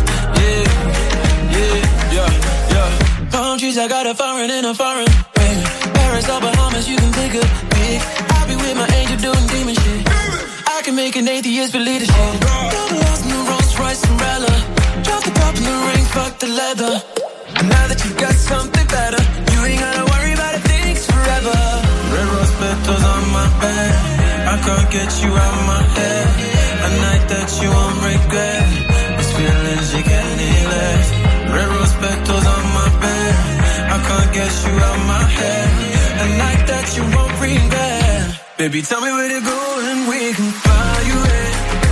Yeah. Palm trees, I got a foreign in a foreign. Paris or Bahamas, you can take a pic. I'll be with my angel doing demon shit. I can make an atheist believe the shit. Double lost in the Rolls Royce umbrella. Drop the top in the ring, fuck the leather. And now that you got something better, you ain't gotta worry about it, things forever. Red rose petals on my bed. I can't get you out of my head. A night that you won't regret. These feelings you can't less. Red rose petals on my bed. I can't get you out of my head. A night that you won't regret. Baby, tell me where to go and we can fly away.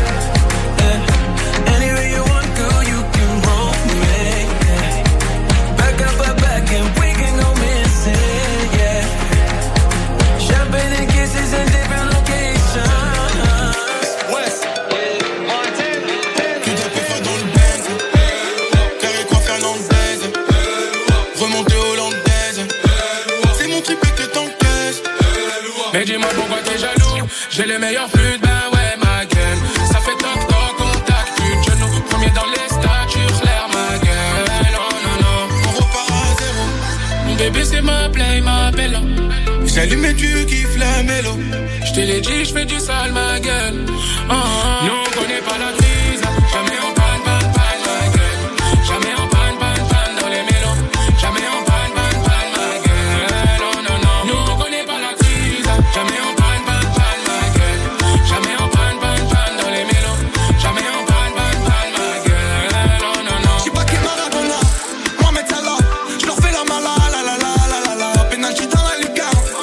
Yeah. Anywhere you want, girl, you can roll me. Yeah. Back up, back, and we can go missing. Yeah. Champagne and kisses in different locations. West, Montana. Tout à peu fin dans le Benz. Carré coiffé dans le baise. Remonté hollandaise. C'est mon trip que t'encaisses. Mais dis-moi pourquoi t'es jaloux. J'ai les meilleurs flux, ben ouais ma gueule. Ça fait toc toc, contact, plus de genoux. Premier dans les statues, l'air ma gueule. Oh non non, on repart à zéro. Mon bébé c'est ma play, ma belle. J'allume et tu kiffes la mélo. J'te l'ai dit, j'fais du sale ma gueule. Nous on connaît pas la crise. Jamais on panne, panne, panne ma gueule. Jamais on panne, panne, panne dans les mélos. Jamais on panne, panne, panne ma gueule. Oh non non, nous on connaît pas la crise. Jamais on panne, panne, panne ma gueule. Jamais on panne, panne, panne dans les mélos. Jamais on panne, panne, panne ma gueule. Oh non non. J'suis pas qui Maradona, Mohamed Salah. J'leur fais la mala, la la la la la la. Penalty dans la Liga.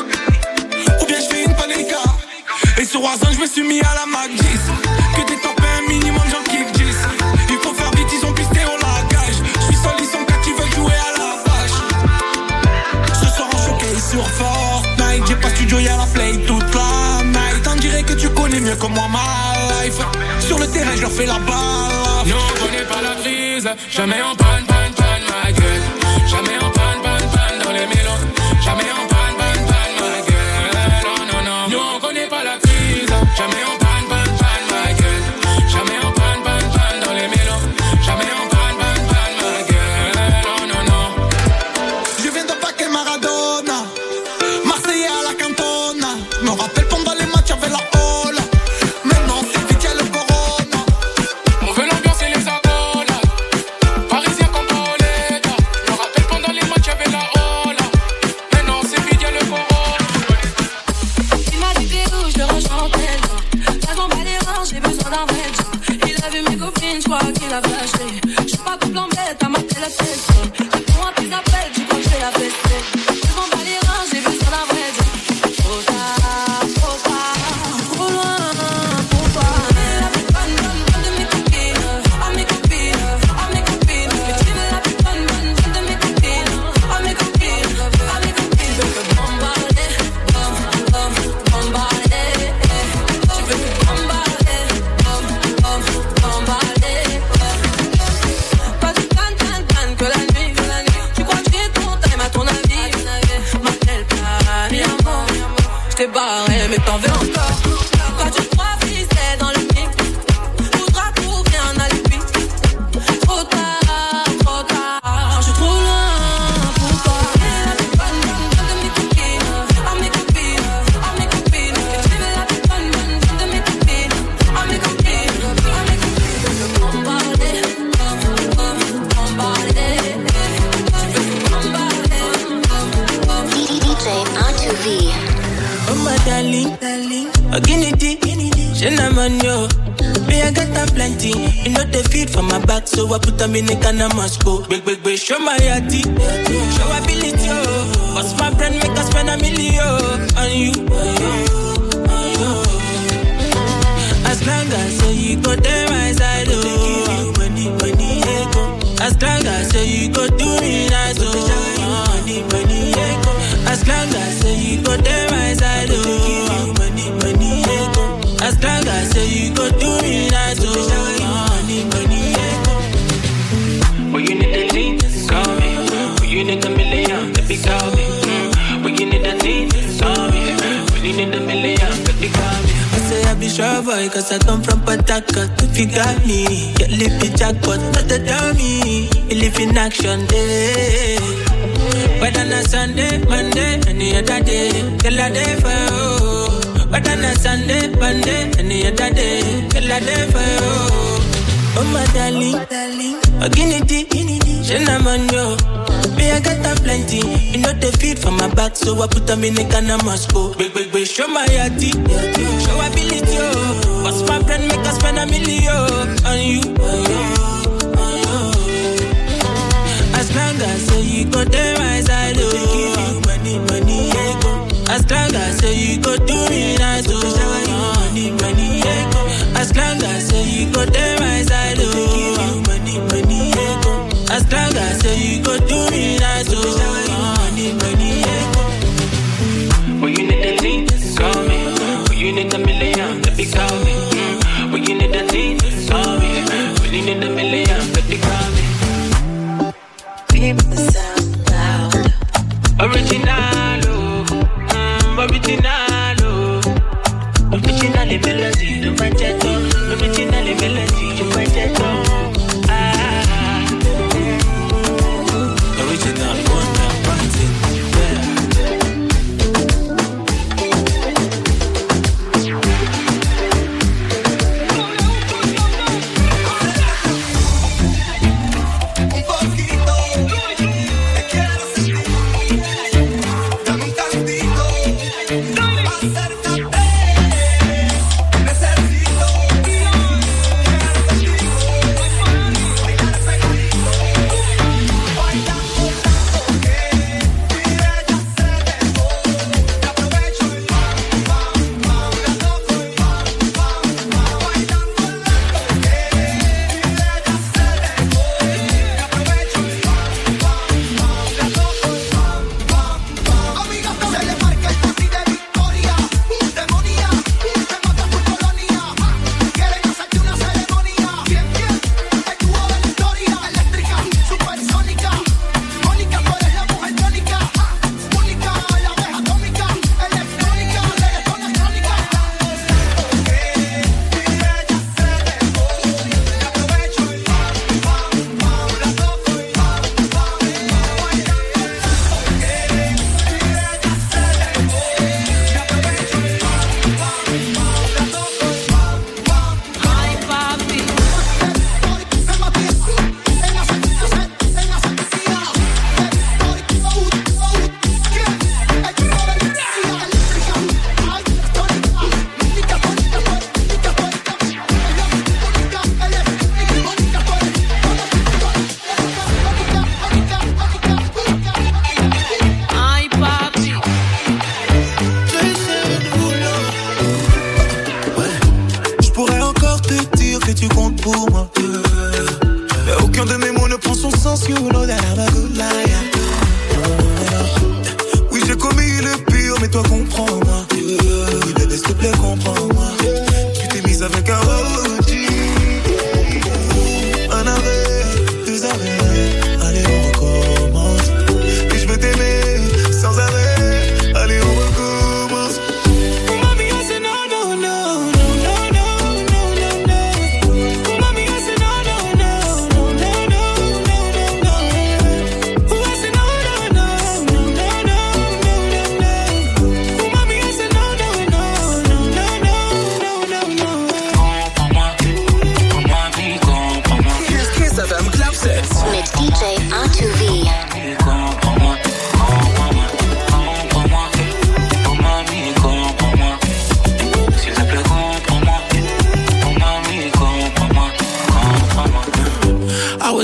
Ou bien j'fais une panenka. Et sur Warzone j'me suis mis à la Mac 10. Que des top un minimum j'en kick 10. Il faut faire vite, ils ont pisté, on la gage. J'suis seul, ils sont 4, ils veulent jouer à la vache. Ce soir en choqué sur Fortnite. J'ai pas studio, y'a la play toute la night. On dirait que tu connais mieux que moi ma life. Sur le terrain j'leur fais la balle. Nous on connaît pas la crise. Jamais on panne, panne, panne ma gueule. Jamais on panne, panne, panne dans les mélos. Jamais on panne, panne, panne ma gueule. Oh non non, nous on connaît pas la crise. Jamais on panne, panne, panne ma gueule. Jamais on panne, panne, panne dans les mélos. Jamais on panne, panne, panne ma gueule. Oh non non. Je viens de paquer Maradona. Marseillais à la Cantona. Me rappelle pendant les matchs avec la Ola. Maintenant c'est vite y'a le Corona. On veut l'ambiance et les accolades. Parisien comme Paoletta. Me rappelle pendant les matchs avec la Ola. d'un vrai job. Il a vu mes copines, j'crois qu'il a flashé. J'suis pas tout plan bête, à ma télé la fesse. Réponds à tes appels, tu crois que j'fais la fesse. Je m'en bats les reins, j'ai vu ça d'un vrai job. Trop tard, trop loin pour toi. Mais la plus bonne de mes copines, à mes copines, à mes copines. Mais tu veux la plus bonne de mes copines, à mes copines, à mes copines. Je veux que bombarder, bombarder. Je veux que bombarder, bombarder. Pas du can que la nuit. Tu crois que j'ai ton time à ton avis? M'appelle pas mi amour. J't'ai barré mais t'en veux encore. Quand tu crois fixé dans le pic, faudra trouver un alibi. Trop tard, j'suis trop loin pour toi. La plus bonne de mes copines, à mes copines, à mes copines. Tu veux la plus bonne de mes copines, à mes copines, à mes copines. Je veux bombarder, bombarder. Je veux bombarder, DJ R2V. Oh my darling, a guinea Shenaman yo, me I got them plenty. You know they feed for my back, so I put them in the can of Moscow. Big, show my yati, show ability yo. What's my brand make us spend $1 million on you? As long as you go there my side, oh. Money, ego. As long as you go do me nice, oh. Money, ego. As long as you go there my side, oh. Money, ego. As long as you go do me nice, oh. Money, ego. When you need a lean, call me. When you need $1 million, baby, call me. When you need a lean, call me. When you need $1 million, baby, call me. I say I be sure boy, cause I come from Patakat. If you got me, you live the jackpot, not a dummy. You live in action, eh. Whether on a Sunday, Monday, any other day, till I day for you. Whether on a Sunday, Monday, any other day, till I day for you. Oh my darling, a guinea Shenaman yo, me I got them plenty. You know they feed for my back, so I put them in the can of Moscow. Big, show my yati, show ability yo. What's my brand make us spend $1 million on you? As long as you go there my side, oh. Money, ego. As long as you go do me nice, oh. Money, ego. As long as you go there my side, oh. Money, ego. As long as you go do me nice, oh. Money, ego. When you need a lean, call me. When you need $1 million, baby, call me. When you need a lean, call me. When you need $1 million, baby, call me. Keep the sound loud. Original, originally melody, you might get on. Originally melody, you might get on. Original one, party, Acércate,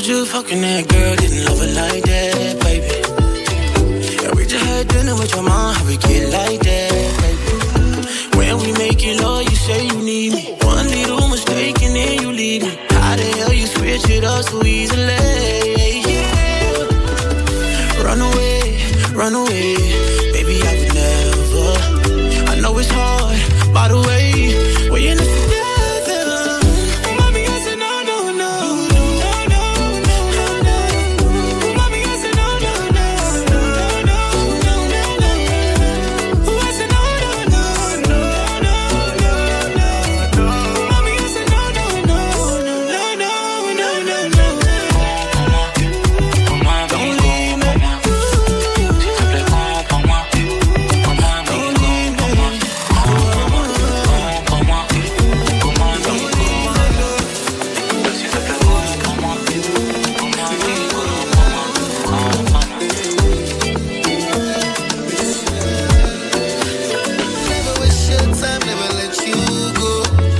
told you fucking that girl, didn't love her like that, baby. Yeah, we just had dinner with your mom, how we get like that, baby. When we make it love, you say you need me. One little mistake and then you leave me. How the hell you switch it up so easily? Yeah. Run away, baby, I would never. I know it's hard, by the way, we're in this together. Mommy, I said no, no, no, no, no, no, no, no. Mommy, I said no, no, no, no, no, no, no, no. I said no, no, no, no, no, no, no. Mommy, I said no, no, no, no, no, no, no, no. Don't leave me. Never waste your time, never let you go.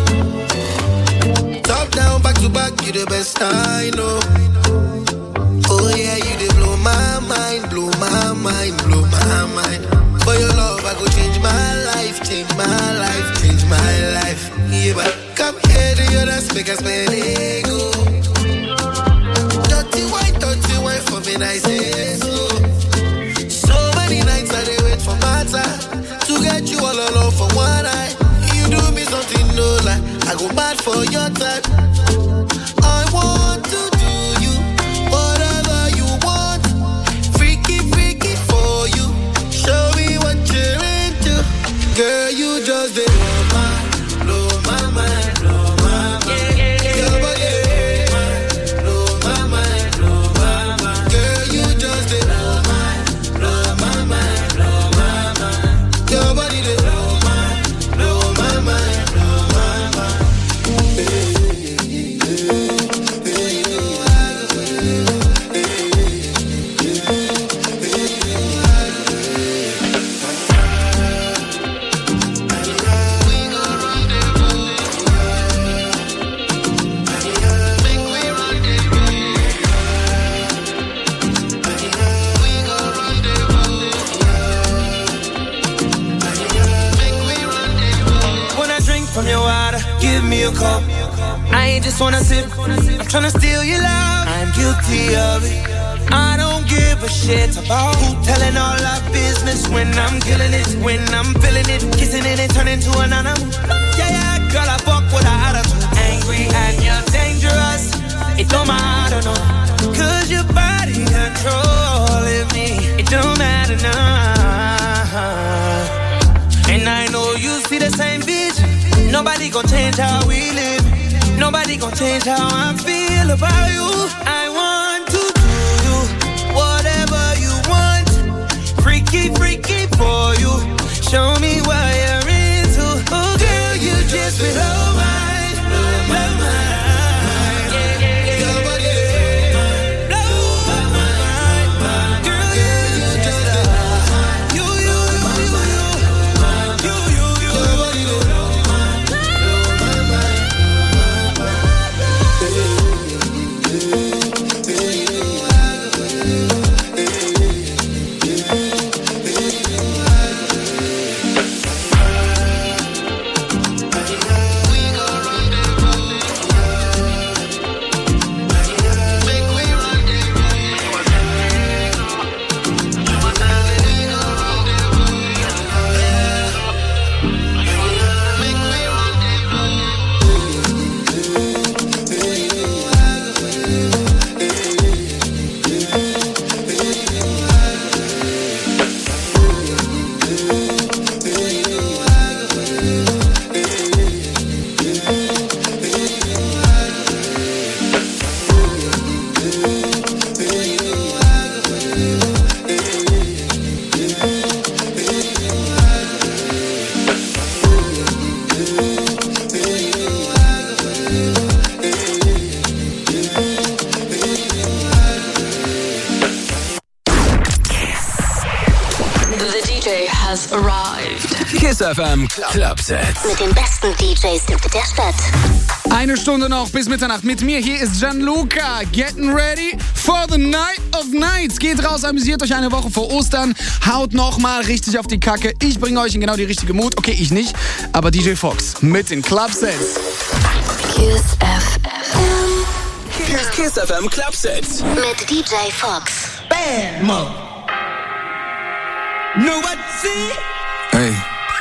Top down, back to back, you the best I know. Oh yeah, you dey blow my mind, blow my mind, blow my mind. For your love, I go change my life, change my life, change my life. Yeah, but come here to your dance, make us spend ego. Dirty wine for me, I say so. So many nights I dey wait for my time to get you all alone for one night. You do me something no lie, I go mad for your type. I want to do you whatever you want, freaky, freaky for you. Show me what you're into, girl. You just dey blow my mind, blow my mind. Your body, blow my mind, blow my mind. Girl, you just dey blow my mind, blow my mind. Your body dey blow my mind, blow my mind. When I drink from your water, give me a cup. I ain't just wanna sip, I'm tryna steal your love. I'm guilty of it. I don't give a shit about who telling all our business when I'm killing it, when I'm feeling it, kissing it and turning to an animal. Yeah, girl, I fuck with her attitude. Angry and you're dangerous. It don't matter, no. Cause your body controlling me. It don't matter, no. And I know you see the same vision. Nobody gon' change how we live. Nobody gon' change how I feel about you. I want to do you whatever you want. Freaky, freaky for you. Show me what you're into. Oh girl, you just blow my mind. Your body, blow my mind. Girl, you just you. Your body, blow my mind. has arrived. Kiss FM Club Set. Mit den besten DJs der Stadt. Eine Stunde noch bis Mitternacht mit mir. Hier ist Gianluca. Getting ready for the night of nights. Geht raus, amüsiert euch eine Woche vor Ostern. Haut nochmal richtig auf die Kacke. Ich bringe euch in genau die richtige Mut. Okay, ich nicht, aber DJ Fox mit den Clubsets. Kiss FM. Kiss FM Clubsets. Mit DJ Fox. Bad mother. Know what to see? Hey,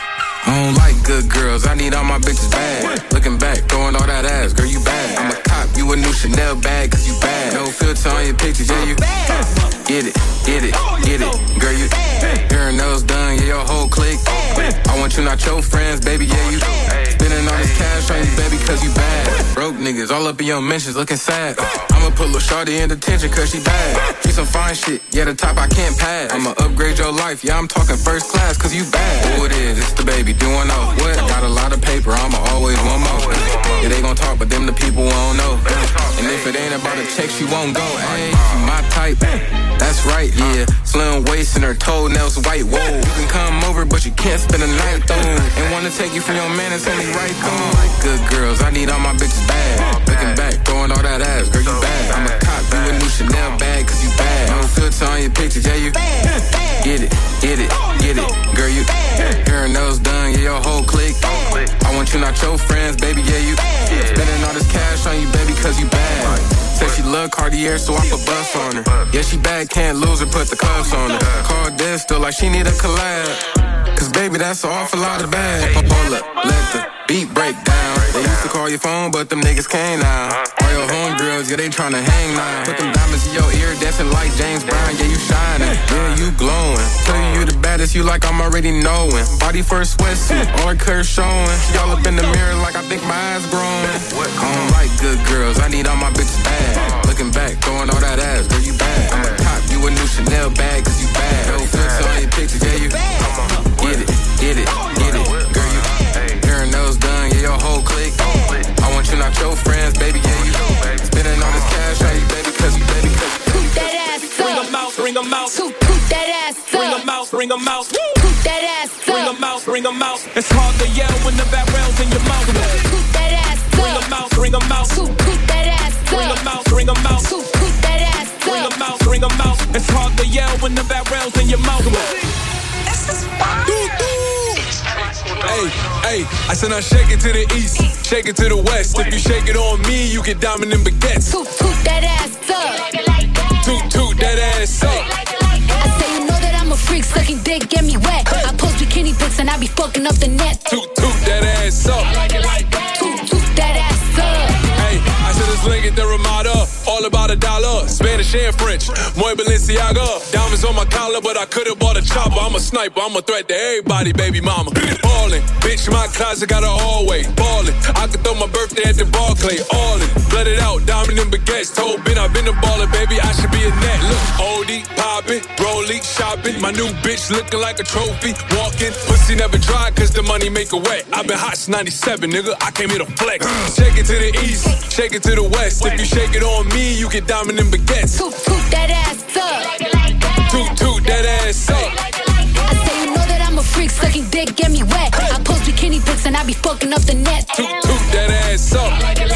I don't like good girls, I need all my bitches bad. Looking back, throwing all that ass, girl, you bad. I'm a cop, you a new Chanel bag, cause you bad. No filter on your pictures, yeah, you get it, get it, get it. Girl, you hair and nails done, yeah, your whole clique. I want you, not your friends, baby, yeah, you spending all this cash on you, baby, cause you bad. Broke niggas all up in your mentions, looking sad. I'ma put Lil' Shorty in detention, cause she bad. She some fine shit, yeah, the top I can't pass. I'ma upgrade your life, yeah, I'm talking first class, cause you bad. Who it is, it's the baby, doing all what? I got a lot of paper, I'ma always want more. Yeah, they gon' talk, but them the people won't know. And if it ain't about a check, she won't go. Hey, she my type, that's right, yeah. Slim waist and her toenails white, whoa. You can come over, but you can't spend the night, though. And wanna take you from your man, it's only right, though. Like good girls, I need all my bitches bad. Looking back, throwing all that ass, girl, you bad. I'm a cop, you a new Chanel bag, cause you bad. No filter on your pictures, yeah, you get it, get it, get it. Girl, you hair and nails done, yeah, your whole clique. I want you, not your friends, baby, yeah, you spending all this cash on you, baby, cause you bad. Say she love Cartier, so I put bus on her. Yeah, she bad, can't lose her, put the cuffs on her. Call dead still like she need a collab. Cause baby, that's an awful lot of bad. Hold up, let the beat break down. They used to call your phone, but them niggas can't now. All your homegirls, yeah, they tryna hang now. Put them diamonds in your ear, dancing like James Brown, yeah, you shining. Yeah, you glowing. Tell you the baddest, you like I'm already knowing. Body first sweatsuit, all her curves showing. Y'all up in the mirror like I think my eyes growing. I don't like good girls, I need all my bitches bad. Looking back, throwing all that ass, girl, you bad. I'm a cop, you a new Chanel bag, cause you bad. No filter on your pictures, yeah, you get it, get it, get it. Girl, you hair and nails done, yeah, your whole clique. I want you, not your friends, baby, yeah, you spending all this cash on you, baby, cause you, baby, cause you. Poop that ass up. Bring 'em out, bring 'em out. Poop that ass up. Bring 'em out, bring 'em out. Poop that ass up. Bring 'em out, bring 'em out. It's hard to yell when the barrel's in your mouth. Poop that ass up. Bring 'em out, bring 'em out. Poop that ass up. Bring 'em out, bring 'em out. Poop that ass up. Bring 'em out, bring 'em out. It's hard to yell when the barrel's in your mouth. This is fun. Hey, hey, I said now shake it to the east, shake it to the west. If you shake it on me, you get diamond in baguettes. Poop that ass up. Toot that ass up. I say you know that I'm a freak, sucking dick, get me wet. I post bikini pics and I be fucking up the net. Toot that ass up. Toot that ass up. Hey, I said it's Lincoln the Ramada, all about $1, Spanish and French, Muy Balenciaga. Diamonds on my collar, but I could've bought a chopper. I'm a sniper, I'm a threat to everybody, baby mama. Ballin', bitch, my closet got a hallway. Ballin', I could throw my birthday at the Barclay. All in, let it out, diamond and baguettes. Told Ben I've been a baller, baby, I should be a net. Look, oldie, poppin', rollie, shopping. My new bitch looking like a trophy. Walking, pussy never dry, cause the money make it wet. I've been hot since 97, nigga, I came here to flex. Shake it to the east, shake it to the west. If you shake it on me, you get diamond and baguettes. Toot that ass up. Toot that ass up. I say you know that I'm a freak, sucking dick, get me wet. I post bikini pics and I be fucking up the net. Toot that ass up.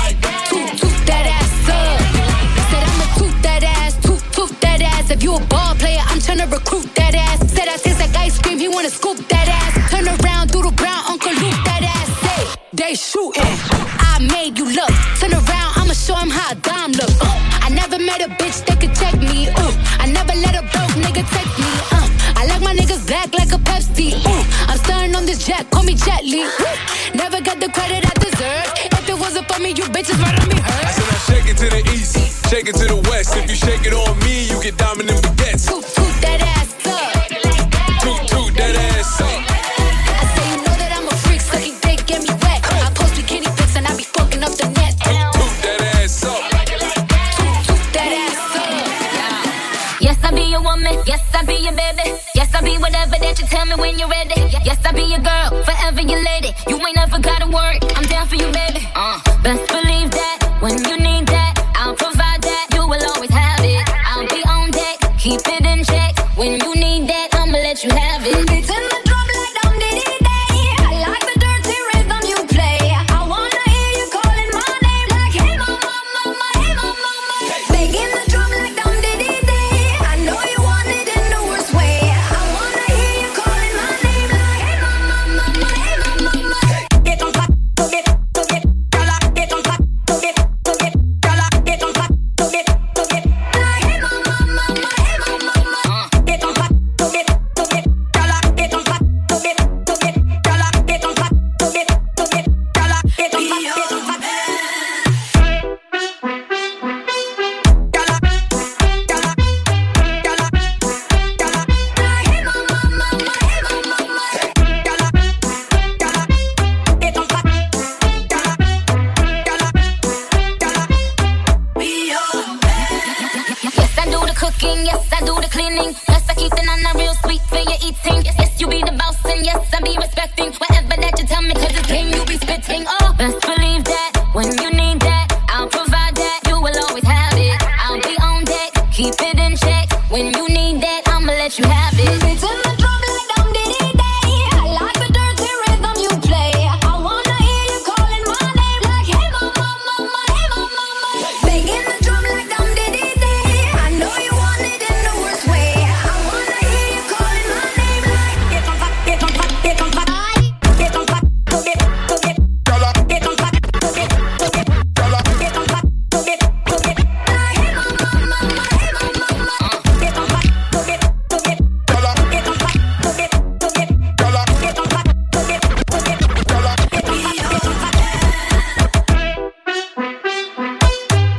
Toot that ass up. Said I'ma toot that ass, toot that ass. If you a ball player, I'm tryna recruit that ass. Said I taste like ice cream, he wanna scoop that ass. Turn around, through the brown, Uncle Luke that ass. Say, they shooting. I made you look. Turn around, I'ma show him how a dime look. I never met a bitch that could check me. I never let a broke nigga take me. I like my niggas black like a Pepsi. I'm starting on this jet, call me Jet Li. Never got the credit I deserve. If it wasn't for me, you bitches murder me hurt. I said now shake it to the east, shake it to the west. If you shake it on me, you get diamond and baguettes. Toot that ass up. Toot that ass up. I say you know that I'm a freak, sucking dick, get me wet. I post bikini pics and I be fucking up the net. Toot that ass up. Toot that ass up. Yes, I be your woman. Yes, I be your baby. Yes, I be whatever that you tell me when you're ready. Yes, I be your girl, forever your lady. You ain't never gotta worry, I'm down for you, baby. Best believe that when you need that, I'll provide that. You will always have it. I'll be on deck, keep it in check. When you need that, I'ma let you have it. It's in the drum like Dum Diddy Day. I like the dirty rhythm you play. I wanna hear you calling my name. Yo.